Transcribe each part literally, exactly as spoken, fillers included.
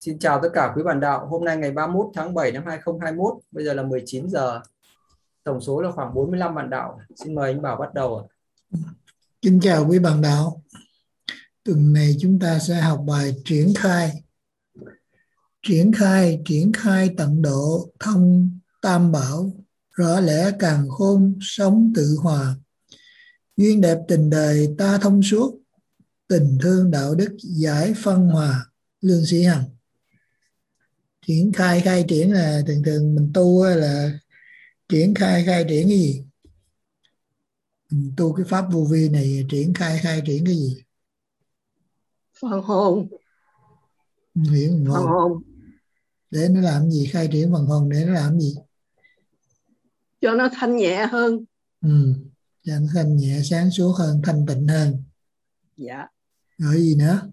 Xin chào tất cả quý bạn đạo. Hôm nay ngày ba mươi mốt tháng bảy năm hai không hai mốt, bây giờ là mười chín giờ. Tổng số là khoảng bốn mươi lăm bạn đạo. Xin mời anh Bảo bắt đầu ạ. Kính chào quý bạn đạo. Tuần này chúng ta sẽ học bài triển khai. Triển khai, triển khai tận độ, thông tam bảo, rõ lẽ càn khôn, sống tự hòa. Duyên đẹp tình đời ta thông suốt, tình thương đạo đức giải phân hòa. Lương Sĩ Hằng. Triển khai, khai triển là thường thường mình tu là triển khai, khai triển cái gì? Mình tu cái pháp vô vi này triển khai, khai triển cái gì? Phần hồn. Huyễn Phần hồn. hồn Để nó làm gì? Khai triển phần hồn để nó làm gì? cho nó thanh nhẹ hơn. Ừ, cho nó thanh nhẹ, sáng suốt hơn, thanh tịnh hơn. Dạ. Rồi gì nữa?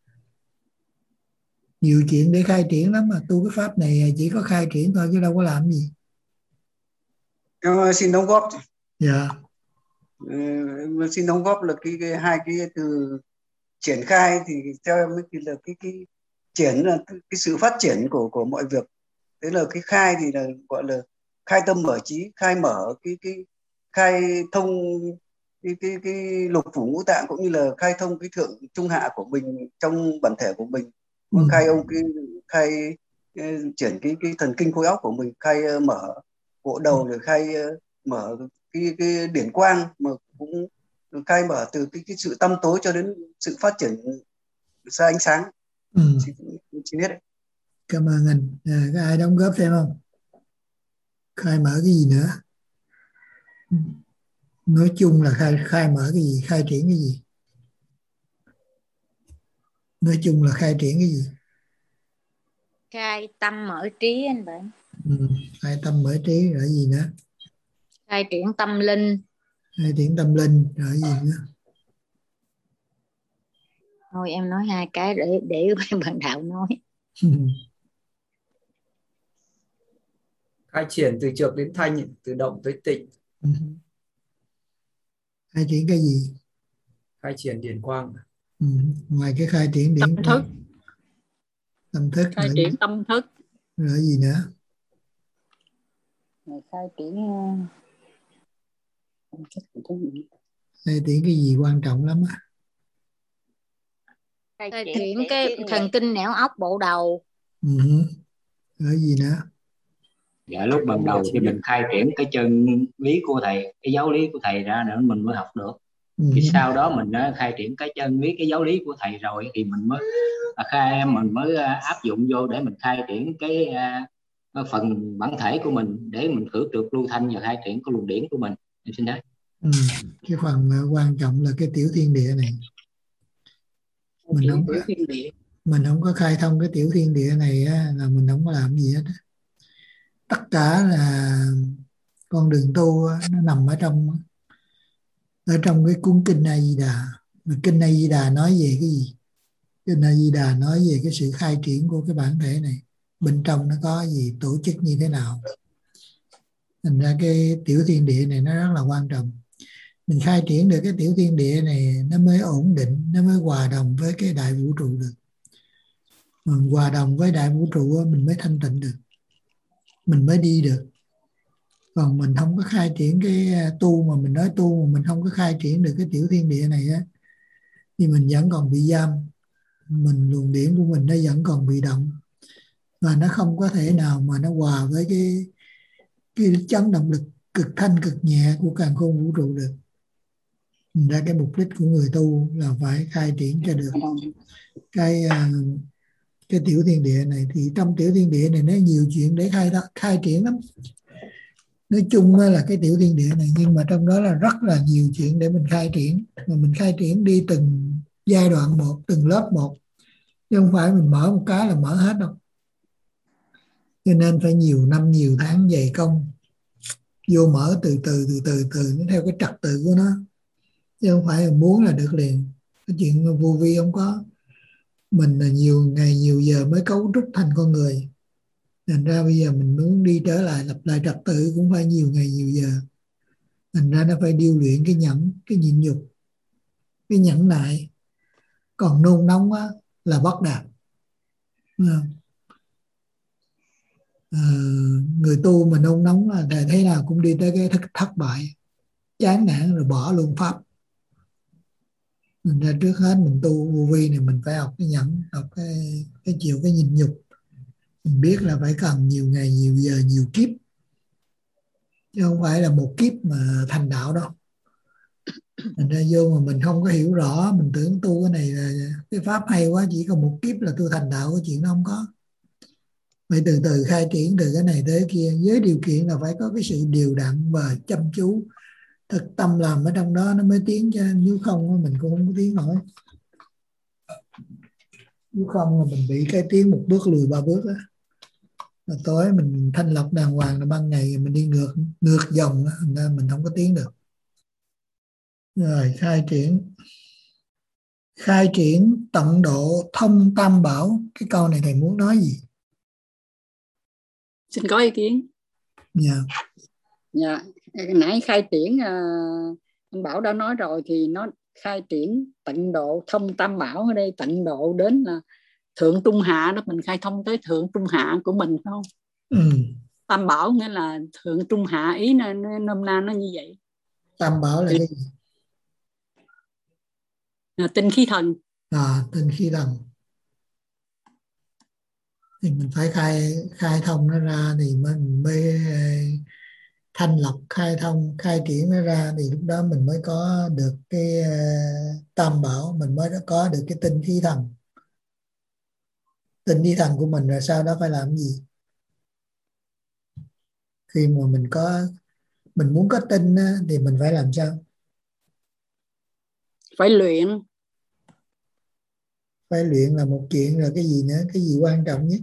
Nhiều chuyện để khai triển lắm mà tu cái pháp này chỉ có khai triển thôi chứ đâu có làm gì. Em xin đóng góp. Dạ. Ừ, xin đóng góp là cái, cái hai cái từ triển khai thì theo em thì là cái cái triển là cái, cái sự phát triển của của mọi việc. Thế là cái khai thì là gọi là khai tâm mở trí, khai mở cái cái khai thông cái cái cái lục phủ ngũ tạng, cũng như là khai thông cái thượng trung hạ của mình trong bản thể của mình. Ừ. Khai ông cái khai uh, triển cái cái thần kinh khối óc của mình, khai uh, mở bộ đầu, rồi khai uh, mở cái cái điển quang, mà cũng khai mở từ cái cái sự tăm tối cho đến sự phát triển ra ánh sáng. Ừ. Chỉ, chỉ biết đấy. Cảm ơn anh. À, có ai đóng góp thêm không? Khai mở cái gì nữa? Nói chung là khai khai mở cái gì? Khai triển cái gì? Nói chung là khai triển cái gì? Khai tâm mở trí anh bạn. Ừ. Khai tâm mở trí rồi gì nữa? Khai triển tâm linh. Khai triển tâm linh rồi gì nữa? Thôi em nói hai cái để để bạn đạo nói. Khai triển từ trược đến thanh, từ động tới tịnh. Khai triển cái gì? Khai triển điển quang. Ừ. Ngoài cái khai triển điển Tâm quang, thức. tâm thức Khai rồi, triển tâm thức. rồi gì nữa? Người khai triển Khai triển cái gì quan trọng lắm á? khai triển cái thần kinh não óc bộ đầu. Ừ. Rồi gì nữa? Dạ, lúc ban đầu thì mình khai triển cái chân lý của thầy, cái giáo lý của thầy ra nữa mình mới học được. Ừ. Thì sau đó mình đã khai triển cái chân lý, cái giáo lý của thầy rồi thì mình mới khai mình mới áp dụng vô để mình khai triển cái uh, phần bản thể của mình, để mình khử trượt lưu thanh và khai triển cái luồng điển của mình. Em xin hết. Ừ. Cái phần quan trọng là cái tiểu thiên địa này. Mình không có, mình không có khai thông cái tiểu thiên địa này á, là mình không có làm gì hết. Tất cả là con đường tu á, nó nằm ở trong ở trong cái cuốn kinh A Di Đà. Mà kinh A Di Đà nói về cái gì? Kinh A Di Đà nói về cái sự khai triển của cái bản thể này, bên trong nó có gì, tổ chức như thế nào. Thành ra cái tiểu thiên địa này nó rất là quan trọng. Mình khai triển được cái tiểu thiên địa này nó mới ổn định, nó mới hòa đồng với cái đại vũ trụ được. Mình hòa đồng với đại vũ trụ mình mới thanh tịnh được, mình mới đi được. Còn mình không có khai triển cái tu, mà mình nói tu mà mình không có khai triển được cái tiểu thiên địa này á, thì mình vẫn còn bị giam. Mình luồng điển của mình nó vẫn còn bị động, và nó không có thể nào mà nó hòa với cái cái chấn động lực cực thanh cực nhẹ của càn khôn vũ trụ được. Thành ra cái mục đích của người tu là phải khai triển cho được cái cái tiểu thiên địa này. Thì trong tiểu thiên địa này nó nhiều chuyện để khai khai triển lắm. Nói chung là cái tiểu thiên địa này, nhưng mà trong đó là rất là nhiều chuyện để mình khai triển, mà mình khai triển đi từng giai đoạn một, từng lớp một, chứ không phải mình mở một cái là mở hết đâu. Cho nên phải nhiều năm nhiều tháng dày công vô mở từ từ từ từ từ nó theo cái trật tự của nó, chứ không phải là muốn là được liền. Cái chuyện vô vi không có. Mình là nhiều ngày nhiều giờ mới cấu trúc thành con người, thành ra bây giờ mình muốn đi trở lại lập lại trật tự cũng phải nhiều ngày nhiều giờ. Thành ra nó phải điêu luyện cái nhẫn, cái nhịn nhục, cái nhẫn nại. Còn nôn nóng á, là bất đạt. à, người tu mà nôn nóng là thế nào cũng đi tới cái thất, thất bại, chán nản rồi bỏ luôn pháp. Mình ra trước hết mình tu vô vi này mình phải học cái nhẫn, học cái cái chịu cái nhịn nhục. Mình biết là phải cần nhiều ngày, nhiều giờ, nhiều kiếp, chứ không phải là một kiếp mà thành đạo đâu. Thành ra vô mà mình không có hiểu rõ, mình tưởng tu cái này là cái pháp hay quá, chỉ còn một kiếp là tôi thành đạo, cái chuyện đó không có. Phải từ từ khai triển từ cái này tới kia, với điều kiện là phải có cái sự điều đặn và chăm chú, thực tâm làm ở trong đó nó mới tiến, cho nếu không mình cũng không có tiến nổi. Nếu không là mình bị cái tiến một bước lùi ba bước đó. Là tối mình thanh lọc đàng hoàng, là ban ngày mình đi ngược ngược dòng đó, nên mình không có tiến được. Rồi khai triển khai triển tận độ thông tam bảo, cái câu này thầy muốn nói gì? Xin có ý kiến. Dạ. Dạ, nãy khai triển à, anh Bảo đã nói rồi, thì nó khai triển tận độ thông tam bảo ở đây, tận độ đến là thượng trung hạ đó, mình khai thông tới thượng trung hạ của mình không? Ừ. Tam bảo nghĩa là thượng trung hạ, ý là nôm na nó như vậy. Tam bảo là cái gì? À, tinh khí thần. À, tinh khí thần. Thì mình phải khai khai thông nó ra thì mình mới thanh lọc, khai thông, khai triển nó ra, thì lúc đó mình mới có được cái uh, tam bảo, mình mới có được cái tinh khí thần. Tinh khí thần của mình rồi sau đó phải làm gì? Khi mà mình có mình muốn có tinh á, thì mình phải làm sao? Phải luyện. Phải luyện là một chuyện, rồi cái gì nữa, cái gì quan trọng nhất?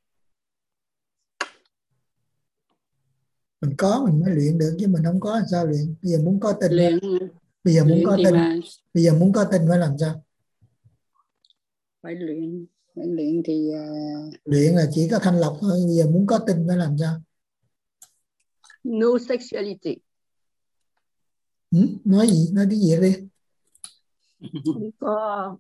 Mình có mình mới luyện được, chứ mình không có làm sao luyện. Bây giờ muốn có tinh luyện, bây giờ muốn có tinh mà... bây giờ muốn có tinh phải làm sao? Phải luyện. Phải luyện thì uh... luyện là chỉ có thanh lọc thôi. Bây giờ muốn có tinh phải làm sao? No sexuality. Ừ? Nói gì? Nói tiếng Việt đi. Không có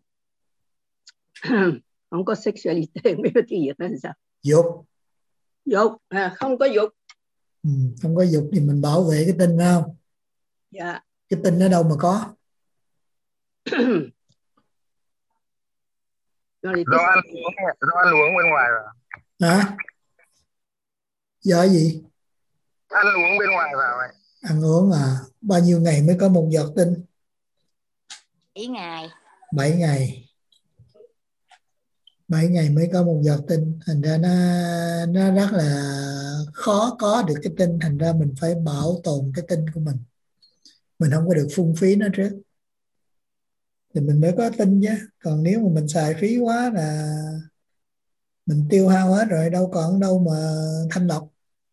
không có sexuality, không biết tiếng Việt là sao? Dục. Dục, à, không có dục. Ừ, không có dục thì mình bảo vệ cái tinh phải không? Dạ. Cái tinh ở đâu mà có? Do ăn uống, do ăn uống bên ngoài vào. Hả? Do gì? Ăn uống bên ngoài vào ấy. Ăn uống à? Bao nhiêu ngày mới có một giọt tinh? bảy ngày. Bảy ngày. Bảy ngày mới có một giọt tinh. Thành ra nó nó rất là khó có được cái tinh. Thành ra mình phải bảo tồn cái tinh của mình. Mình không có được phung phí nó trước, thì mình mới có tinh chứ. Còn nếu mà mình xài phí quá là mình tiêu hao hết rồi, đâu còn đâu mà thanh lọc.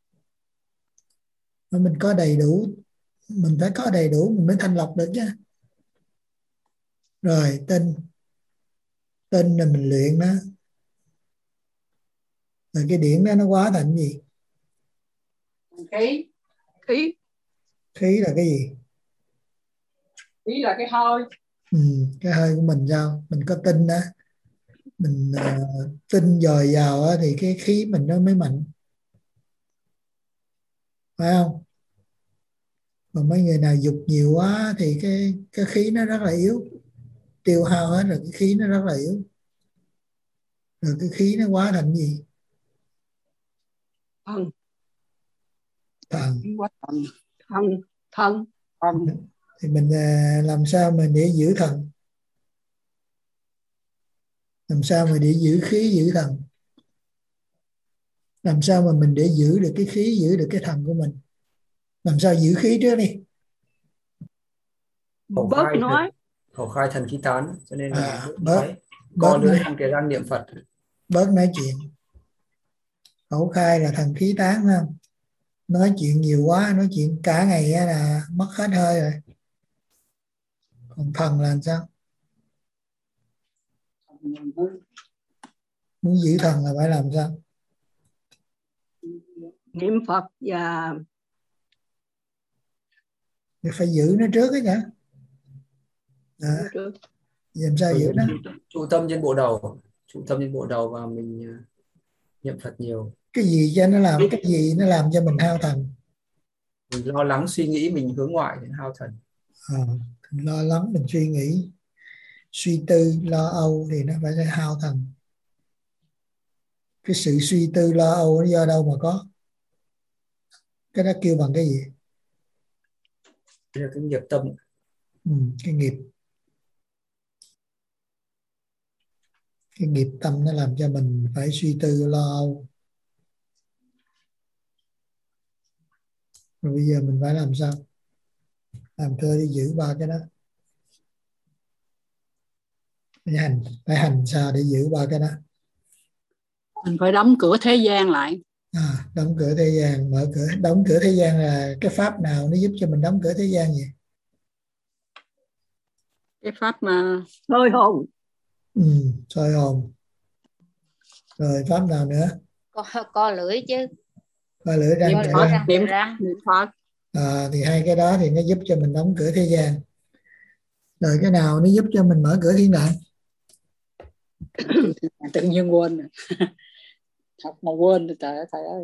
Mình có đầy đủ, mình phải có đầy đủ mình mới thanh lọc được chứ. Rồi tinh tinh là mình luyện đó, rồi cái điển đó nó hóa thành gì? Khí. Khí. Khí là cái gì? Khí là cái hơi. Ừ, cái hơi của mình sao? Mình có tinh đó, mình uh, tinh dồi dào á, thì cái khí mình nó mới mạnh, phải không? Còn mấy người nào dục nhiều quá thì cái cái khí nó rất là yếu, tiêu hao hết rồi cái khí nó rất là yếu. Rồi cái khí nó hóa thành gì? Thần. Thần. Thần. Thần. Thần. Thì mình uh, làm sao mà để giữ thần? Làm sao mà để giữ khí giữ thần? Làm sao mà mình để giữ được cái khí, giữ được cái thần của mình? Làm sao giữ khí trước đi? Bớt nói. Khẩu khai thần khí tán, cho nên là à, bớt, bớt, nói, bớt co lưỡi nói, trong cái răng niệm Phật. Bớt nói chuyện. Khẩu khai là thần khí tán, phải không? Nói chuyện nhiều quá, nói chuyện cả ngày là mất hết hơi rồi. Còn thần là làm sao? Muốn giữ thần là phải làm sao? Niệm Phật và phải giữ nó trước ấy nhá. À, làm sao giữ nó? Trụ tâm trên bộ đầu, trụ tâm trên bộ đầu và mình niệm Phật nhiều. Cái gì cho nó làm, cái gì nó làm cho mình hao thần? Mình lo lắng suy nghĩ, mình hướng ngoại thì hao thần. À, lo lắng mình suy nghĩ, suy tư, lo âu thì nó phải hao thần. Cái sự suy tư lo âu nó do đâu mà có? Cái đó kêu bằng cái gì? Đây là cái nghiệp tâm. Ừ, cái nghiệp. Cái nghiệp tâm nó làm cho mình phải suy tư lo âu. Rồi bây giờ mình phải làm sao? Làm thơ đi giữ ba cái đó. Phải hành, phải hành sao để giữ ba cái đó? Mình phải đóng cửa thế gian lại. À, đóng cửa thế gian, mở cửa. Đóng cửa thế gian là cái pháp nào nó giúp cho mình đóng cửa thế gian vậy? Cái pháp mà soi hồn. Ừ, soi hồn. Rồi pháp nào nữa? Co, co lưỡi chứ. Coi lưỡi răng niệm kề Phật, răng. niệm răng. niệm Phật. À, thì hai cái đó thì nó giúp cho mình đóng cửa thế gian. Rồi cái nào nó giúp cho mình mở cửa thiên đàng? Tự nhiên quên rồi. Học mà quên rồi, trời ơi thầy ơi.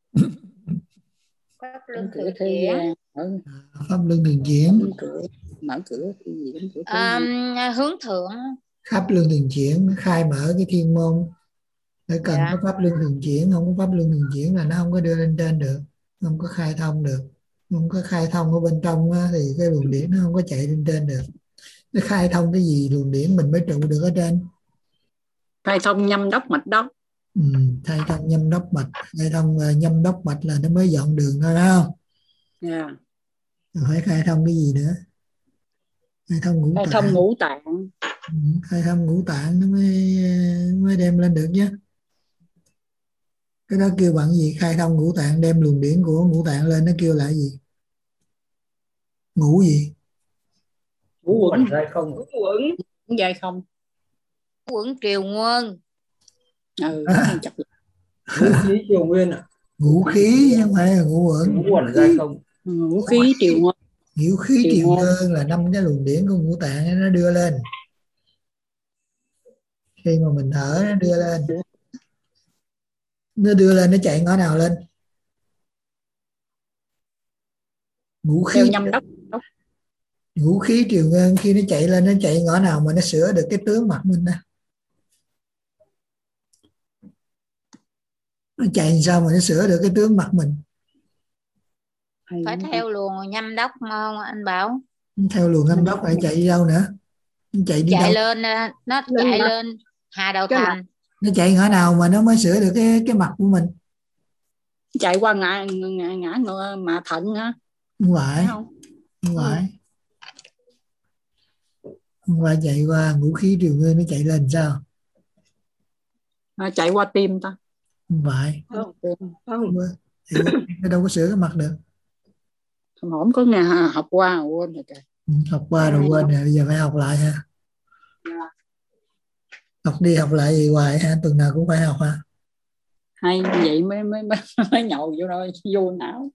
Pháp Đóng luân cửa thường thế chuyển. gian. Ừ. Pháp luân thường chuyển. Đóng cửa, mở cửa cái gì đóng cửa thế À, gian. hướng thượng. Pháp luân thường chuyển nó khai mở cái thiên môn. Để cần Dạ. có pháp luân thường chuyển, không có pháp luân thường chuyển là nó không có đưa lên trên được, không có khai thông được. Không có khai thông ở bên trong á, thì cái luồng điển nó không có chạy lên trên được. Nó khai thông cái gì luồng điển mình mới trụ được ở trên? Khai thông nhâm đốc mạch đốc. Ừ, khai thông nhâm đốc mạch. Khai thông uh, nhâm đốc mạch là nó mới dọn đường thôi đó không? Yeah. Rồi phải khai thông cái gì nữa? Khai thông ngũ Khai tạng. thông ngũ tạng. Ừ, khai thông ngũ tạng nó mới mới đem lên được chứ. Cái đó kêu bằng gì? Khai thông ngũ tạng, đem luồng điển của ngũ tạng lên, nó kêu là gì? Ngũ gì? Ngũ quẩn. Dai không? Ngũ quẩn. Ngũ dai không? Quẩn triều nguyên. Ừ, À, chặt. Ngũ khí triều nguyên ạ. ngũ khí chứ không phải là ngũ uẩn. Ngũ quẩn dai không? Ngũ khí triều nguyên. Ngũ khí Triều triều nguyên. nguyên là năm cái luồng điển của ngũ tạng nó đưa lên. Khi mà mình thở nó đưa lên. Nó đưa lên nó chạy ngõ nào lên? Ngũ khí. Theo nhâm đốc. Ngũ khí triều nguyên khi nó chạy lên nó chạy ngõ nào mà nó sửa được cái tướng mặt mình đó? Nó chạy sao mà nó sửa được cái tướng mặt mình? Phải theo luồng nhâm đốc không anh Bảo? Theo luồng nhâm đốc phải chạy đi đâu nữa? Nó chạy đi chạy đâu? lên, nó Lên chạy mặt. lên Hà Đầu Cái Thành. Nó chạy ngõ nào mà nó mới sửa được cái cái mặt của mình? Chạy qua ngã ngã, ngã ngựa mà thận hả? Không phải. Không? Không phải. Không phải chạy qua ngũ khí triều nguyên nó chạy lên sao? À, chạy qua tim ta. Không phải. Không. Tim. Không. Chạy qua, nó đâu có sửa cái mặt được. Không có nghe học qua quên rồi trời. Ừ, học qua rồi quên rồi, bây giờ phải học lại ha. Học đi học lại gì hoài ha, tuần nào cũng phải học ha. Hay vậy mới mới mới, mới nhậu vô rồi vô não.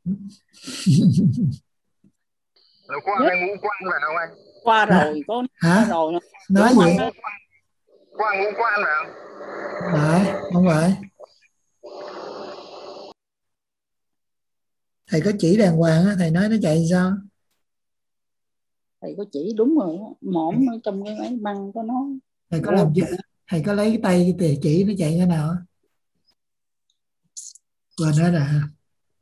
Rồi qua cái ngũ quan phải không anh? Qua rồi có Hả? qua rồi. Nói gì? Qua ngũ quan phải không? Không phải, không phải. Thầy có chỉ đàng hoàng á, thầy nói nó chạy sao? Thầy có chỉ đúng rồi, mõm ở trong cái máy băng có nói. Thầy có làm gì? Thầy có lấy cái tay cái chỉ nó chạy cái nào á? Quên hết rồi ha.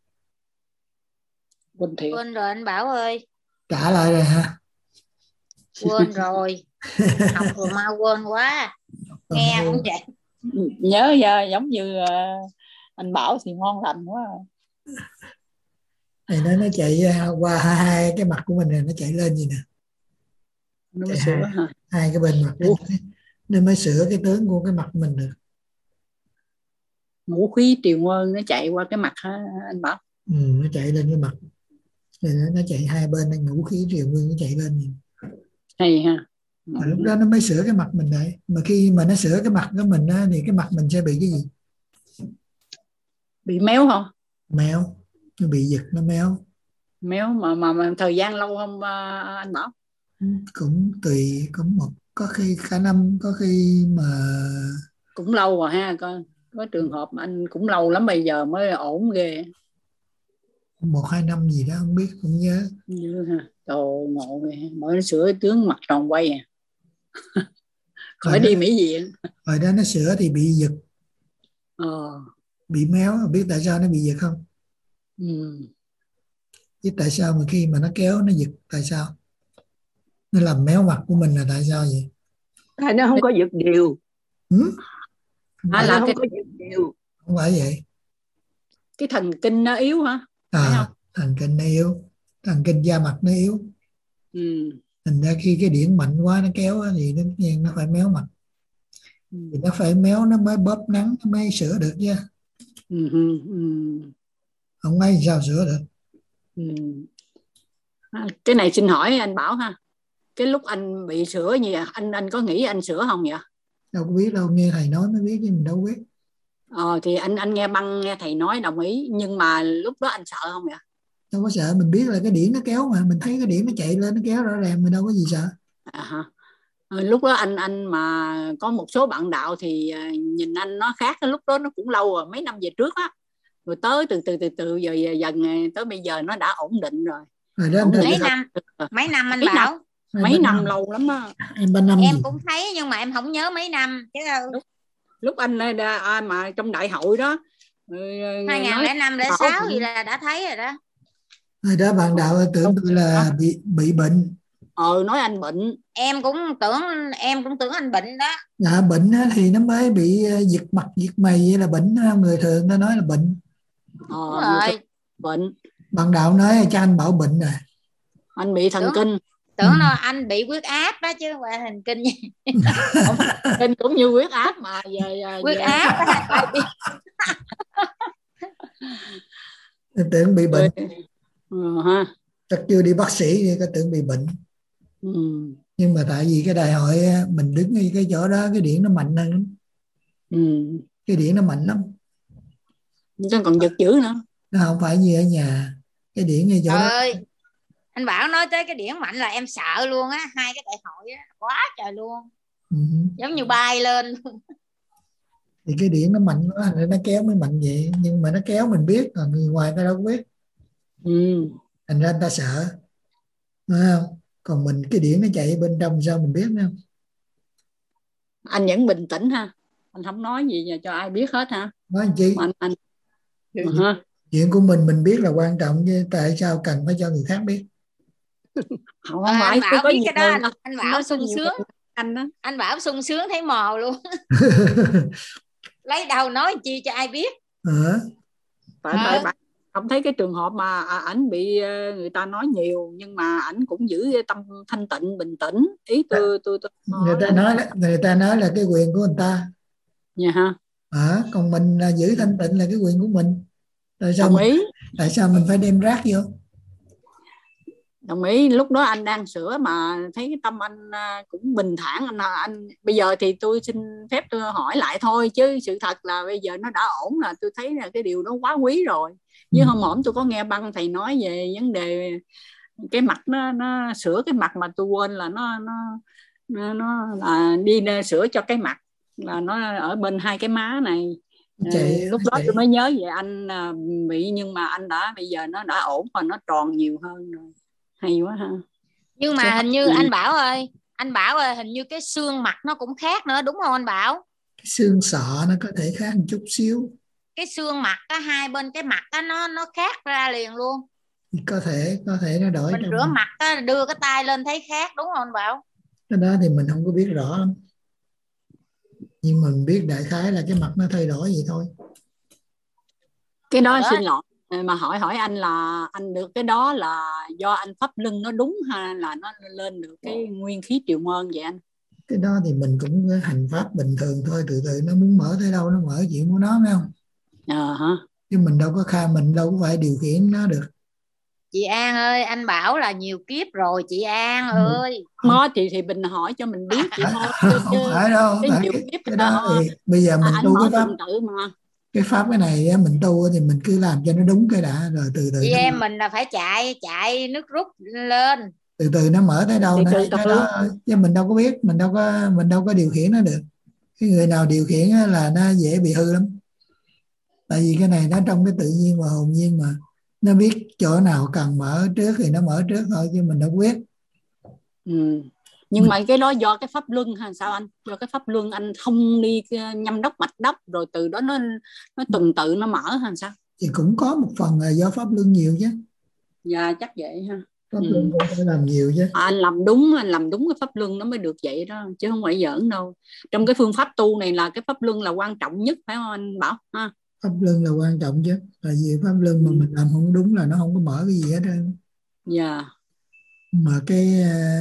Quên thiệt. Quên rồi anh Bảo ơi. Trả lại rồi ha. Quên rồi. Học rồi mau quên quá. Nghe cũng vậy. Nhớ giờ giống như uh, anh Bảo thì ngon lành quá. Thầy nói nó chạy qua hai, hai cái mặt của mình rồi nó chạy lên gì nè. Nó mới sửa hai, hả? hai cái bên mặt nó, nó mới sửa cái tướng của cái mặt mình được. Ngũ khí triều nguyên nó chạy qua cái mặt hả anh Bảo? Ừ, nó chạy lên cái mặt. Rồi nó, nó chạy hai bên, nó ngũ khí triều nguyên nó chạy lên gì. Hay ha. Mà lúc đó nó mới sửa cái mặt mình đấy. Mà khi mà nó sửa cái mặt của mình á, thì cái mặt mình sẽ bị cái gì? Bị méo không? Méo. Nó bị giật, nó méo. Méo mà mà, mà thời gian lâu không anh Bảo? Cũng tùy, cũng một có khi cả năm, có khi mà cũng lâu rồi ha con. Có trường hợp mà anh cũng lâu lắm bây giờ mới ổn ghê. Một hai năm gì đó không biết, không nhớ. Như ha, đồ ngộ mới sửa tướng mặt tròn quay à. Khỏi đi Mỹ viện. Hồi đó nó sửa thì bị giật, Ờ. bị méo. Biết tại sao nó bị giật không? Ừ. Biết tại sao mà khi mà nó kéo nó giật tại sao? Nó làm méo mặt của mình là tại sao vậy? Tại nó không có giật đều. Ừ? À, là là không cái, có giật đều. Không phải vậy. Cái thần kinh nó yếu hả? À, thần kinh nó yếu, thần kinh da mặt nó yếu. Ừ. Thành ra khi cái điện mạnh quá nó kéo thì nó nhiên nó phải méo mặt. Ừ. Thì nó phải méo nó mới bóp nắng nó mới sửa được chứ. Ừ. Ừ. Ừ. Không ai sao sửa được. Ừ. À, cái này xin hỏi anh Bảo ha, cái lúc anh bị sửa như vậy anh anh có nghĩ anh sửa không vậy? Đâu có biết đâu, nghe thầy nói mới biết chứ mình đâu biết. Ờ thì anh anh nghe băng nghe thầy nói đồng ý, nhưng mà lúc đó anh sợ không vậy? Đâu có sợ, mình biết là cái điện nó kéo mà, mình thấy cái điện nó chạy lên nó kéo rõ ràng, mình đâu có gì sợ. À, hả? Lúc đó anh anh mà có một số bạn đạo thì nhìn anh nó khác, lúc đó nó cũng lâu rồi, mấy năm về trước á, rồi tới từ từ từ từ giờ dần tới bây giờ nó đã ổn định rồi. Rồi đó, mấy năm mấy năm anh mấy Bảo năm, mấy năm, năm lâu lắm á. Em ba năm em gì? cũng thấy nhưng mà em không nhớ mấy năm chứ. Lúc, lúc anh à, mà trong đại hội đó hai nghìn lẻ năm lẻ sáu gì là đã thấy rồi đó. Rồi đó bạn đạo tưởng tôi là bị bị bệnh. Ờ nói anh bệnh. Em cũng tưởng em cũng tưởng anh bệnh đó. Dạ bệnh thì nó mới bị giật mặt giật mày, vậy là bệnh, người thường ta nói là bệnh. Ờ, đúng rồi. Bệnh. Bạn đạo nói cho anh Bảo bệnh rồi. Anh bị thần tưởng, kinh. Tưởng ừ. là anh bị huyết áp đó chứ không phải thần kinh. Kinh cũng như huyết áp mà về, về huyết áp ai biết. Tưởng bị bệnh. Ừ, ha. Chắc chưa đi bác sĩ thì có tưởng bị bệnh. Ừ. Nhưng mà tại vì cái đại hội mình đứng ngay cái chỗ đó, cái điện nó mạnh hơn. Ừ. Cái điện nó mạnh lắm. Chứ còn giật dữ nữa. Nó không phải như ở nhà. Cái điện ngay chỗ Trời đó ơi, anh Bảo nói tới cái điện mạnh là em sợ luôn á. Hai cái đại hội á, quá trời luôn. ừ. Giống như bay lên. Thì cái điện nó mạnh quá nên nó kéo mới mạnh vậy. Nhưng mà nó kéo mình biết, còn người ngoài ta đâu có biết. Ừ. Thành ra người ta sợ, đúng không? Còn mình cái điện nó chạy bên trong sao mình biết nữa. Anh vẫn bình tĩnh ha, anh không nói gì cho ai biết hết ha. Nói chi mà anh, anh... chuyện, mà chuyện của mình mình biết là quan trọng, chứ tại sao cần phải cho người khác biết? Không, à, phải, anh Bảo có biết cái đó, người, anh Bảo sung sướng anh đó. Anh Bảo sung sướng thấy mò luôn. Lấy đầu nói chi cho ai biết. À. Tại à. tại bạn không thấy cái trường hợp mà ảnh bị người ta nói nhiều, nhưng mà ảnh cũng giữ tâm thanh tịnh bình tĩnh. Ý tôi tôi, tôi người ta nói là, người ta nói là cái quyền của người ta. Dạ ha. À, còn mình là giữ thanh tịnh là cái quyền của mình. Tại sao Đồng mình, ý. tại sao mình phải đem rác vô? Đồng ý. Lúc đó anh đang sửa mà thấy cái tâm anh cũng bình thản. Anh, anh bây giờ thì tôi xin phép tôi hỏi lại thôi, chứ sự thật là bây giờ nó đã ổn là tôi thấy là cái điều đó quá quý rồi. Như ừ. hôm ổn tôi có nghe băng thầy nói về vấn đề cái mặt nó nó sửa cái mặt, mà tôi quên là nó nó nó, nó là đi sửa cho cái mặt là nó ở bên hai cái má này. Chạy, lúc đó chạy. Tôi mới nhớ về anh bị, nhưng mà anh đã bây giờ nó đã ổn và nó tròn nhiều hơn rồi. Hay quá ha. Nhưng mà Chứ hình như gì? Anh Bảo ơi, anh Bảo ơi, hình như cái xương mặt nó cũng khác nữa đúng không anh Bảo? Cái xương sọ nó có thể khác một chút xíu. Cái xương mặt á, hai bên cái mặt á, nó nó khác ra liền luôn. Thì có thể có thể nó đổi. Mình rửa mặt á, đưa cái tay lên thấy khác đúng không anh Bảo? Cái đó thì mình không có biết rõ lắm, nhưng mình biết đại khái là cái mặt nó thay đổi vậy thôi. Cái đó xin lỗi mà hỏi hỏi anh là anh được cái đó là do anh pháp lưng nó đúng hay là nó lên được cái nguyên khí triệu mơn vậy anh? Cái đó thì mình cũng hành pháp bình thường thôi, từ từ nó muốn mở tới đâu nó mở, chuyện của nó phải không? Ờ hả? Chứ mình đâu có khai, mình đâu có phải điều khiển nó được. Chị An ơi, anh Bảo là nhiều kiếp rồi chị An ơi. Nó thì thì mình hỏi cho mình biết chị thôi. Không, không phải đâu, cái, phải cái, cái đó thì bây giờ mình à, tu cái pháp tự mà. Cái pháp cái này mình tu thì mình cứ làm cho nó đúng cái đã, rồi từ từ chị nó... em mình là phải chạy chạy nước rút lên, từ từ nó mở tới đâu từ nó từ tới đó, chứ mình đâu có biết, mình đâu có mình đâu có điều khiển nó được. Cái người nào điều khiển là nó dễ bị hư lắm. Tại vì cái này nó trong cái tự nhiên và hồn nhiên mà, nó biết chỗ nào cần mở trước thì nó mở trước thôi, chứ mình đâu biết. Ừ. Nhưng mà cái đó do cái pháp luân hay sao anh? Do cái pháp luân anh không đi nhâm đốc mạch đốc rồi từ đó nó nó tuần tự nó mở hay sao? Thì cũng có một phần là do pháp luân nhiều chứ. Dạ chắc vậy ha. Pháp luân ừ. cũng phải làm nhiều chứ. À, anh làm đúng, anh làm đúng cái pháp luân nó mới được vậy đó, chứ không phải giỡn đâu. Trong cái phương pháp tu này là cái pháp luân là quan trọng nhất, phải không anh Bảo ha? Pháp luân là quan trọng chứ, tại vì pháp luân mà ừ. mình làm không đúng là nó không có mở cái gì hết trơn. Dạ. Mà cái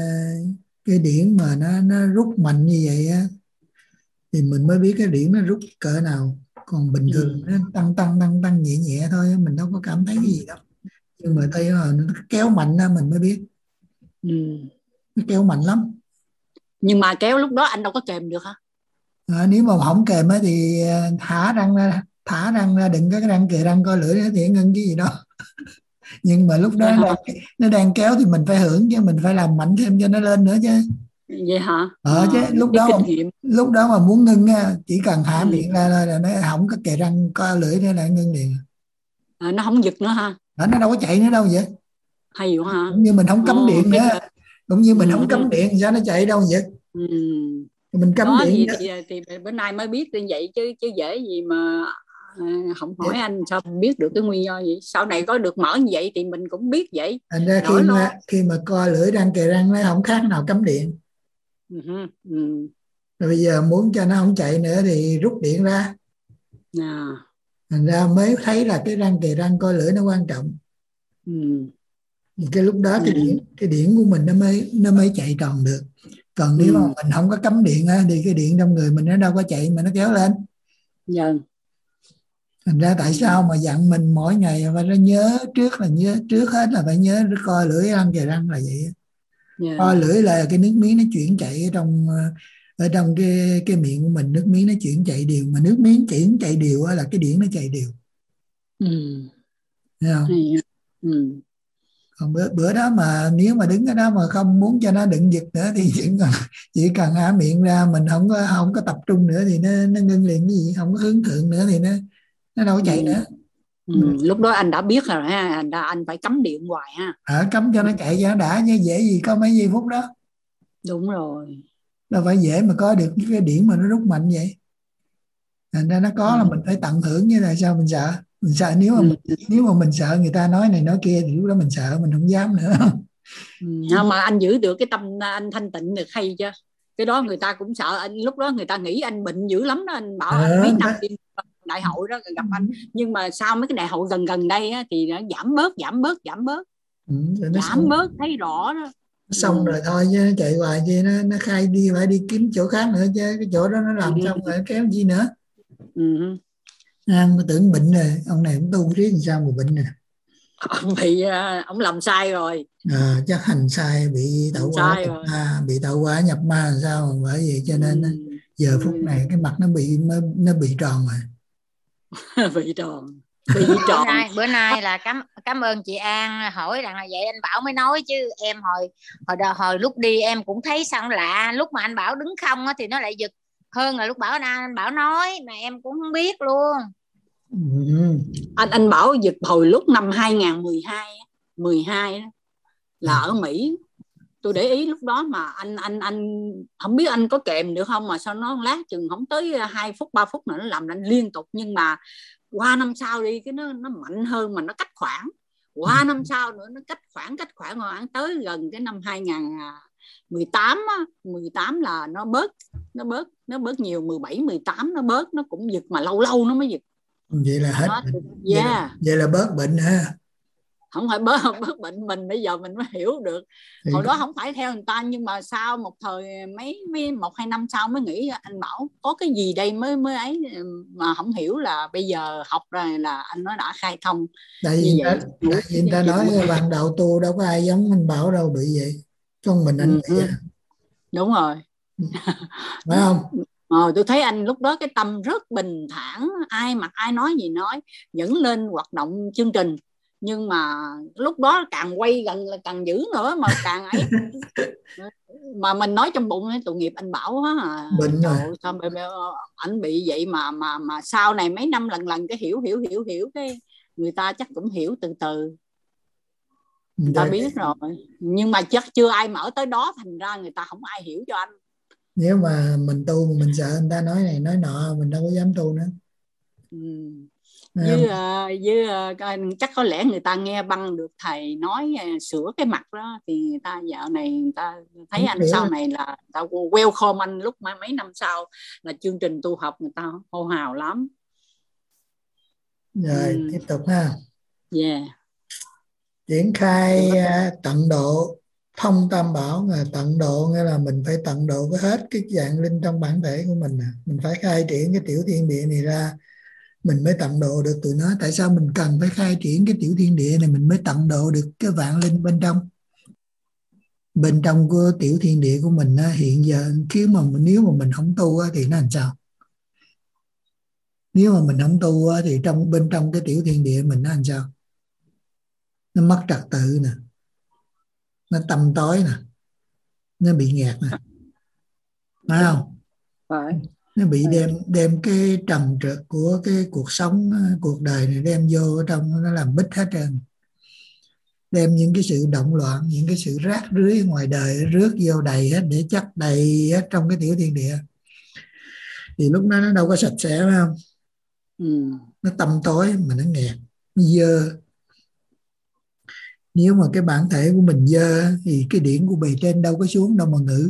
cái điển mà nó nó rút mạnh như vậy á thì mình mới biết cái điển nó rút cỡ nào. Còn bình thường ừ. nó tăng tăng tăng tăng nhẹ nhẹ thôi, mình đâu có cảm thấy cái gì đâu. Nhưng mà thấy là nó kéo mạnh á mình mới biết. Ừ. Nó kéo mạnh lắm. Nhưng mà kéo lúc đó anh đâu có kèm được hả? À, nếu mà không kèm á thì thả răng ra, thả răng ra, đừng có cái răng kề răng coi lưỡi thì ngưng cái gì đó. Nhưng mà lúc đó nó đang, nó đang kéo thì mình phải hưởng chứ, mình phải làm mạnh thêm cho nó lên nữa chứ. Vậy hả? Ờ à, chứ lúc đó mà, lúc đó mà muốn ngưng á, chỉ cần hả ừ. miệng ra là nó không có kề răng coi lưỡi nữa là ngưng liền. À, nó không giật nữa ha? À, nó đâu có chạy nữa đâu vậy. Hay quá hả? Cũng như mình không cấm Ồ, điện nữa, cái... cũng như mình ừ. không cấm điện sao nó chạy đâu vậy. Ừ. Mình cấm đó điện thì, thì, thì bữa nay mới biết như vậy chứ chứ dễ gì mà không hỏi vậy. Anh sao mình biết được cái nguyên do vậy? Sau này có được mở như vậy thì mình cũng biết vậy. Thành ra khi mà, khi mà coi lưỡi răng kề răng nó không khác nào cấm điện. Uh-huh. Ừ. Rồi bây giờ muốn cho nó không chạy nữa thì rút điện ra. À. Thành ra mới thấy là cái răng kề răng coi lưỡi nó quan trọng. Ừ. Cái lúc đó cái điện, cái điện của mình nó mới nó mới chạy tròn được. Còn nếu ừ. mà mình không có cấm điện á, thì cái điện trong người mình nó đâu có chạy mà nó kéo lên. Dạ. Thành ra tại sao mà dặn mình mỗi ngày và nó nhớ trước là nhớ trước hết là phải nhớ coi lưỡi răng kề răng là vậy. Yeah. Coi lưỡi là cái nước miếng nó chuyển chạy ở trong ở trong cái cái miệng của mình, nước miếng nó chuyển chạy đều, mà nước miếng chuyển chạy đều là cái điện nó chạy đều. Ừ. Thấy không? Ừ. Còn bữa, bữa đó mà nếu mà đứng ở đó mà không muốn cho nó đựng giật nữa thì chỉ cần chỉ cần há miệng ra, mình không có không có tập trung nữa thì nó nó ngưng liền, cái gì không có hướng thượng nữa thì nó nó đâu có chạy ừ. nữa. Ừ. Ừ. Lúc đó anh đã biết rồi ha, anh đã anh phải cấm điện hoài ha. À, cấm cho nó chạy cho nó đã, chứ dễ gì có mấy giây phút đó. Đúng rồi. Đâu phải dễ mà có được cái điện mà nó rút mạnh vậy. Thành ra nó có ừ. là mình phải tận hưởng, như là sao mình sợ. Mình sợ nếu mà mình, nếu mà mình sợ người ta nói này nói kia thì lúc đó mình sợ, mình không dám nữa. Ừ, mà anh giữ được cái tâm anh thanh tịnh được hay chưa? Cái đó người ta cũng sợ anh, lúc đó người ta nghĩ anh bệnh dữ lắm đó, anh bảo à, anh mấy năm đi đại hội đó gặp anh, nhưng mà sau mấy cái đại hội gần gần đây á, thì nó giảm bớt giảm bớt giảm bớt ừ, giảm xong, bớt thấy rõ đó. Xong ừ. rồi thôi chứ chạy hoài chứ nó nó khai đi phải đi kiếm chỗ khác nữa chứ, cái chỗ đó nó làm ừ. xong rồi kéo gì nữa. Ừ. À, tưởng bệnh rồi, ông này cũng tu riết làm sao mà bệnh nè. Ông bị ông làm sai rồi. À, chắc hành sai, bị tẩu hỏa nhập ma, bị tẩu hỏa nhập ma làm sao, mà bởi vậy cho nên ừ. giờ phút này cái mặt nó bị nó bị tròn rồi. Bị tròn. Bị tròn. Bữa nay, bữa nay là cảm cảm ơn chị An hỏi rằng là vậy anh Bảo mới nói, chứ em hồi hồi đợt, hồi lúc đi em cũng thấy sao lạ, lúc mà anh Bảo đứng không á, thì nó lại giật hơn là lúc Bảo anh Bảo nói, mà em cũng không biết luôn. Ừ. Anh anh Bảo giật hồi lúc năm hai không một hai mười hai là ở Mỹ. Tôi để ý lúc đó mà anh anh anh không biết anh có kèm được không, mà sao nó lát chừng không tới hai phút ba phút nữa nó làm anh liên tục, nhưng mà qua năm sau đi cái nó nó mạnh hơn mà nó cách khoảng, qua năm sau nữa nó cách khoảng cách khoảng rồi ăn tới gần cái năm hai không một tám á, mười tám là nó bớt nó bớt nó bớt nhiều, mười bảy mười tám nó bớt, nó cũng giật mà lâu lâu nó mới giật. Vậy là hết. Nó, yeah. vậy, là, vậy là bớt bệnh ha. Không phải bớt bớt bệnh, mình bây giờ mình mới hiểu được. Thì hồi đó không phải theo người ta, nhưng mà sau một thời mấy, mấy một hai năm sau mới nghĩ anh Bảo có cái gì đây mới mới ấy, mà không hiểu là bây giờ học rồi là anh nói đã khai thông. Tại vì ta, tại vì người ta nói ban đầu tu đâu có ai giống anh Bảo đâu bị vậy, con mình anh ừ, vậy. Đúng rồi. Phải không? Ờ, tôi thấy anh lúc đó cái tâm rất bình thản, ai mặc ai nói gì nói, dẫn lên hoạt động chương trình, nhưng mà lúc đó càng quay gần là càng dữ nữa, mà càng ấy mà mình nói trong bụng ấy, tội nghiệp anh Bảo á, Bệnh trời rồi. ơi, sao mà, mà, ảnh bị vậy mà mà mà sau này mấy năm lần lần cái hiểu hiểu hiểu hiểu cái người ta chắc cũng hiểu từ từ, người ta Rồi, biết rồi, nhưng mà chắc chưa ai mở tới đó, thành ra người ta không ai hiểu cho anh. nếu mà mình tu mà mình sợ người ta nói này nói nọ, mình đâu có dám tu nữa. Ừ. Thấy Với, không? uh, với uh, chắc có lẽ người ta nghe băng được thầy nói uh, sửa cái mặt đó, thì người ta dạo này người ta thấy Không anh hiểu. sau này là người ta welcome anh, lúc mà mấy năm sau là chương trình tu học người ta hô hào lắm. Rồi Ừ. tiếp tục ha. Yeah. Triển khai uh, tận độ thông tam bảo. Là tận độ nghĩa là mình phải tận độ với hết cái dạng linh trong bản thể của mình. Mình phải khai triển cái tiểu thiên địa này ra, mình mới tận độ được tụi nó. Tại sao mình cần phải khai triển cái tiểu thiên địa này mình mới tận độ được cái vạn linh bên trong? Bên trong của tiểu thiên địa của mình á, hiện giờ nếu mà nếu mà mình không tu á, thì nó làm sao? Nếu mà mình không tu á, thì trong bên trong cái tiểu thiên địa mình nó làm sao? Nó mất trật tự nè, nó tăm tối nè, nó bị nghẹt nè, phải không? Phải. Nó bị đem đem cái trầm trượt của cái cuộc sống, cuộc đời này đem vô ở trong, nó làm bít hết trơn, đem những cái sự động loạn, những cái sự rác rưới ngoài đời rước vô đầy hết, để chất đầy hết trong cái tiểu thiên địa, thì lúc đó nó đâu có sạch sẽ, phải không? Ừ. Nó tăm tối mà nó nghẹt, nó dơ. Nếu mà cái bản thể của mình dơ thì cái điển của bề trên đâu có xuống đâu mà ngự,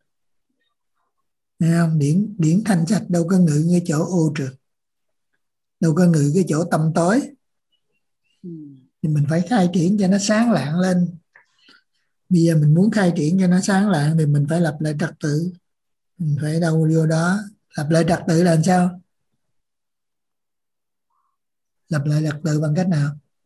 thấy không? Điển điển thanh sạch đâu có ngự cái chỗ ô trượt, đâu có ngự cái chỗ tăm tối. Ừ. Thì mình phải khai triển cho nó sáng lạng lên. Bây giờ mình muốn khai triển cho nó sáng lạng thì mình phải lập lại trật tự. Mình phải đâu vô đó. Lập lại trật tự là làm sao? Lập lại trật tự bằng cách nào?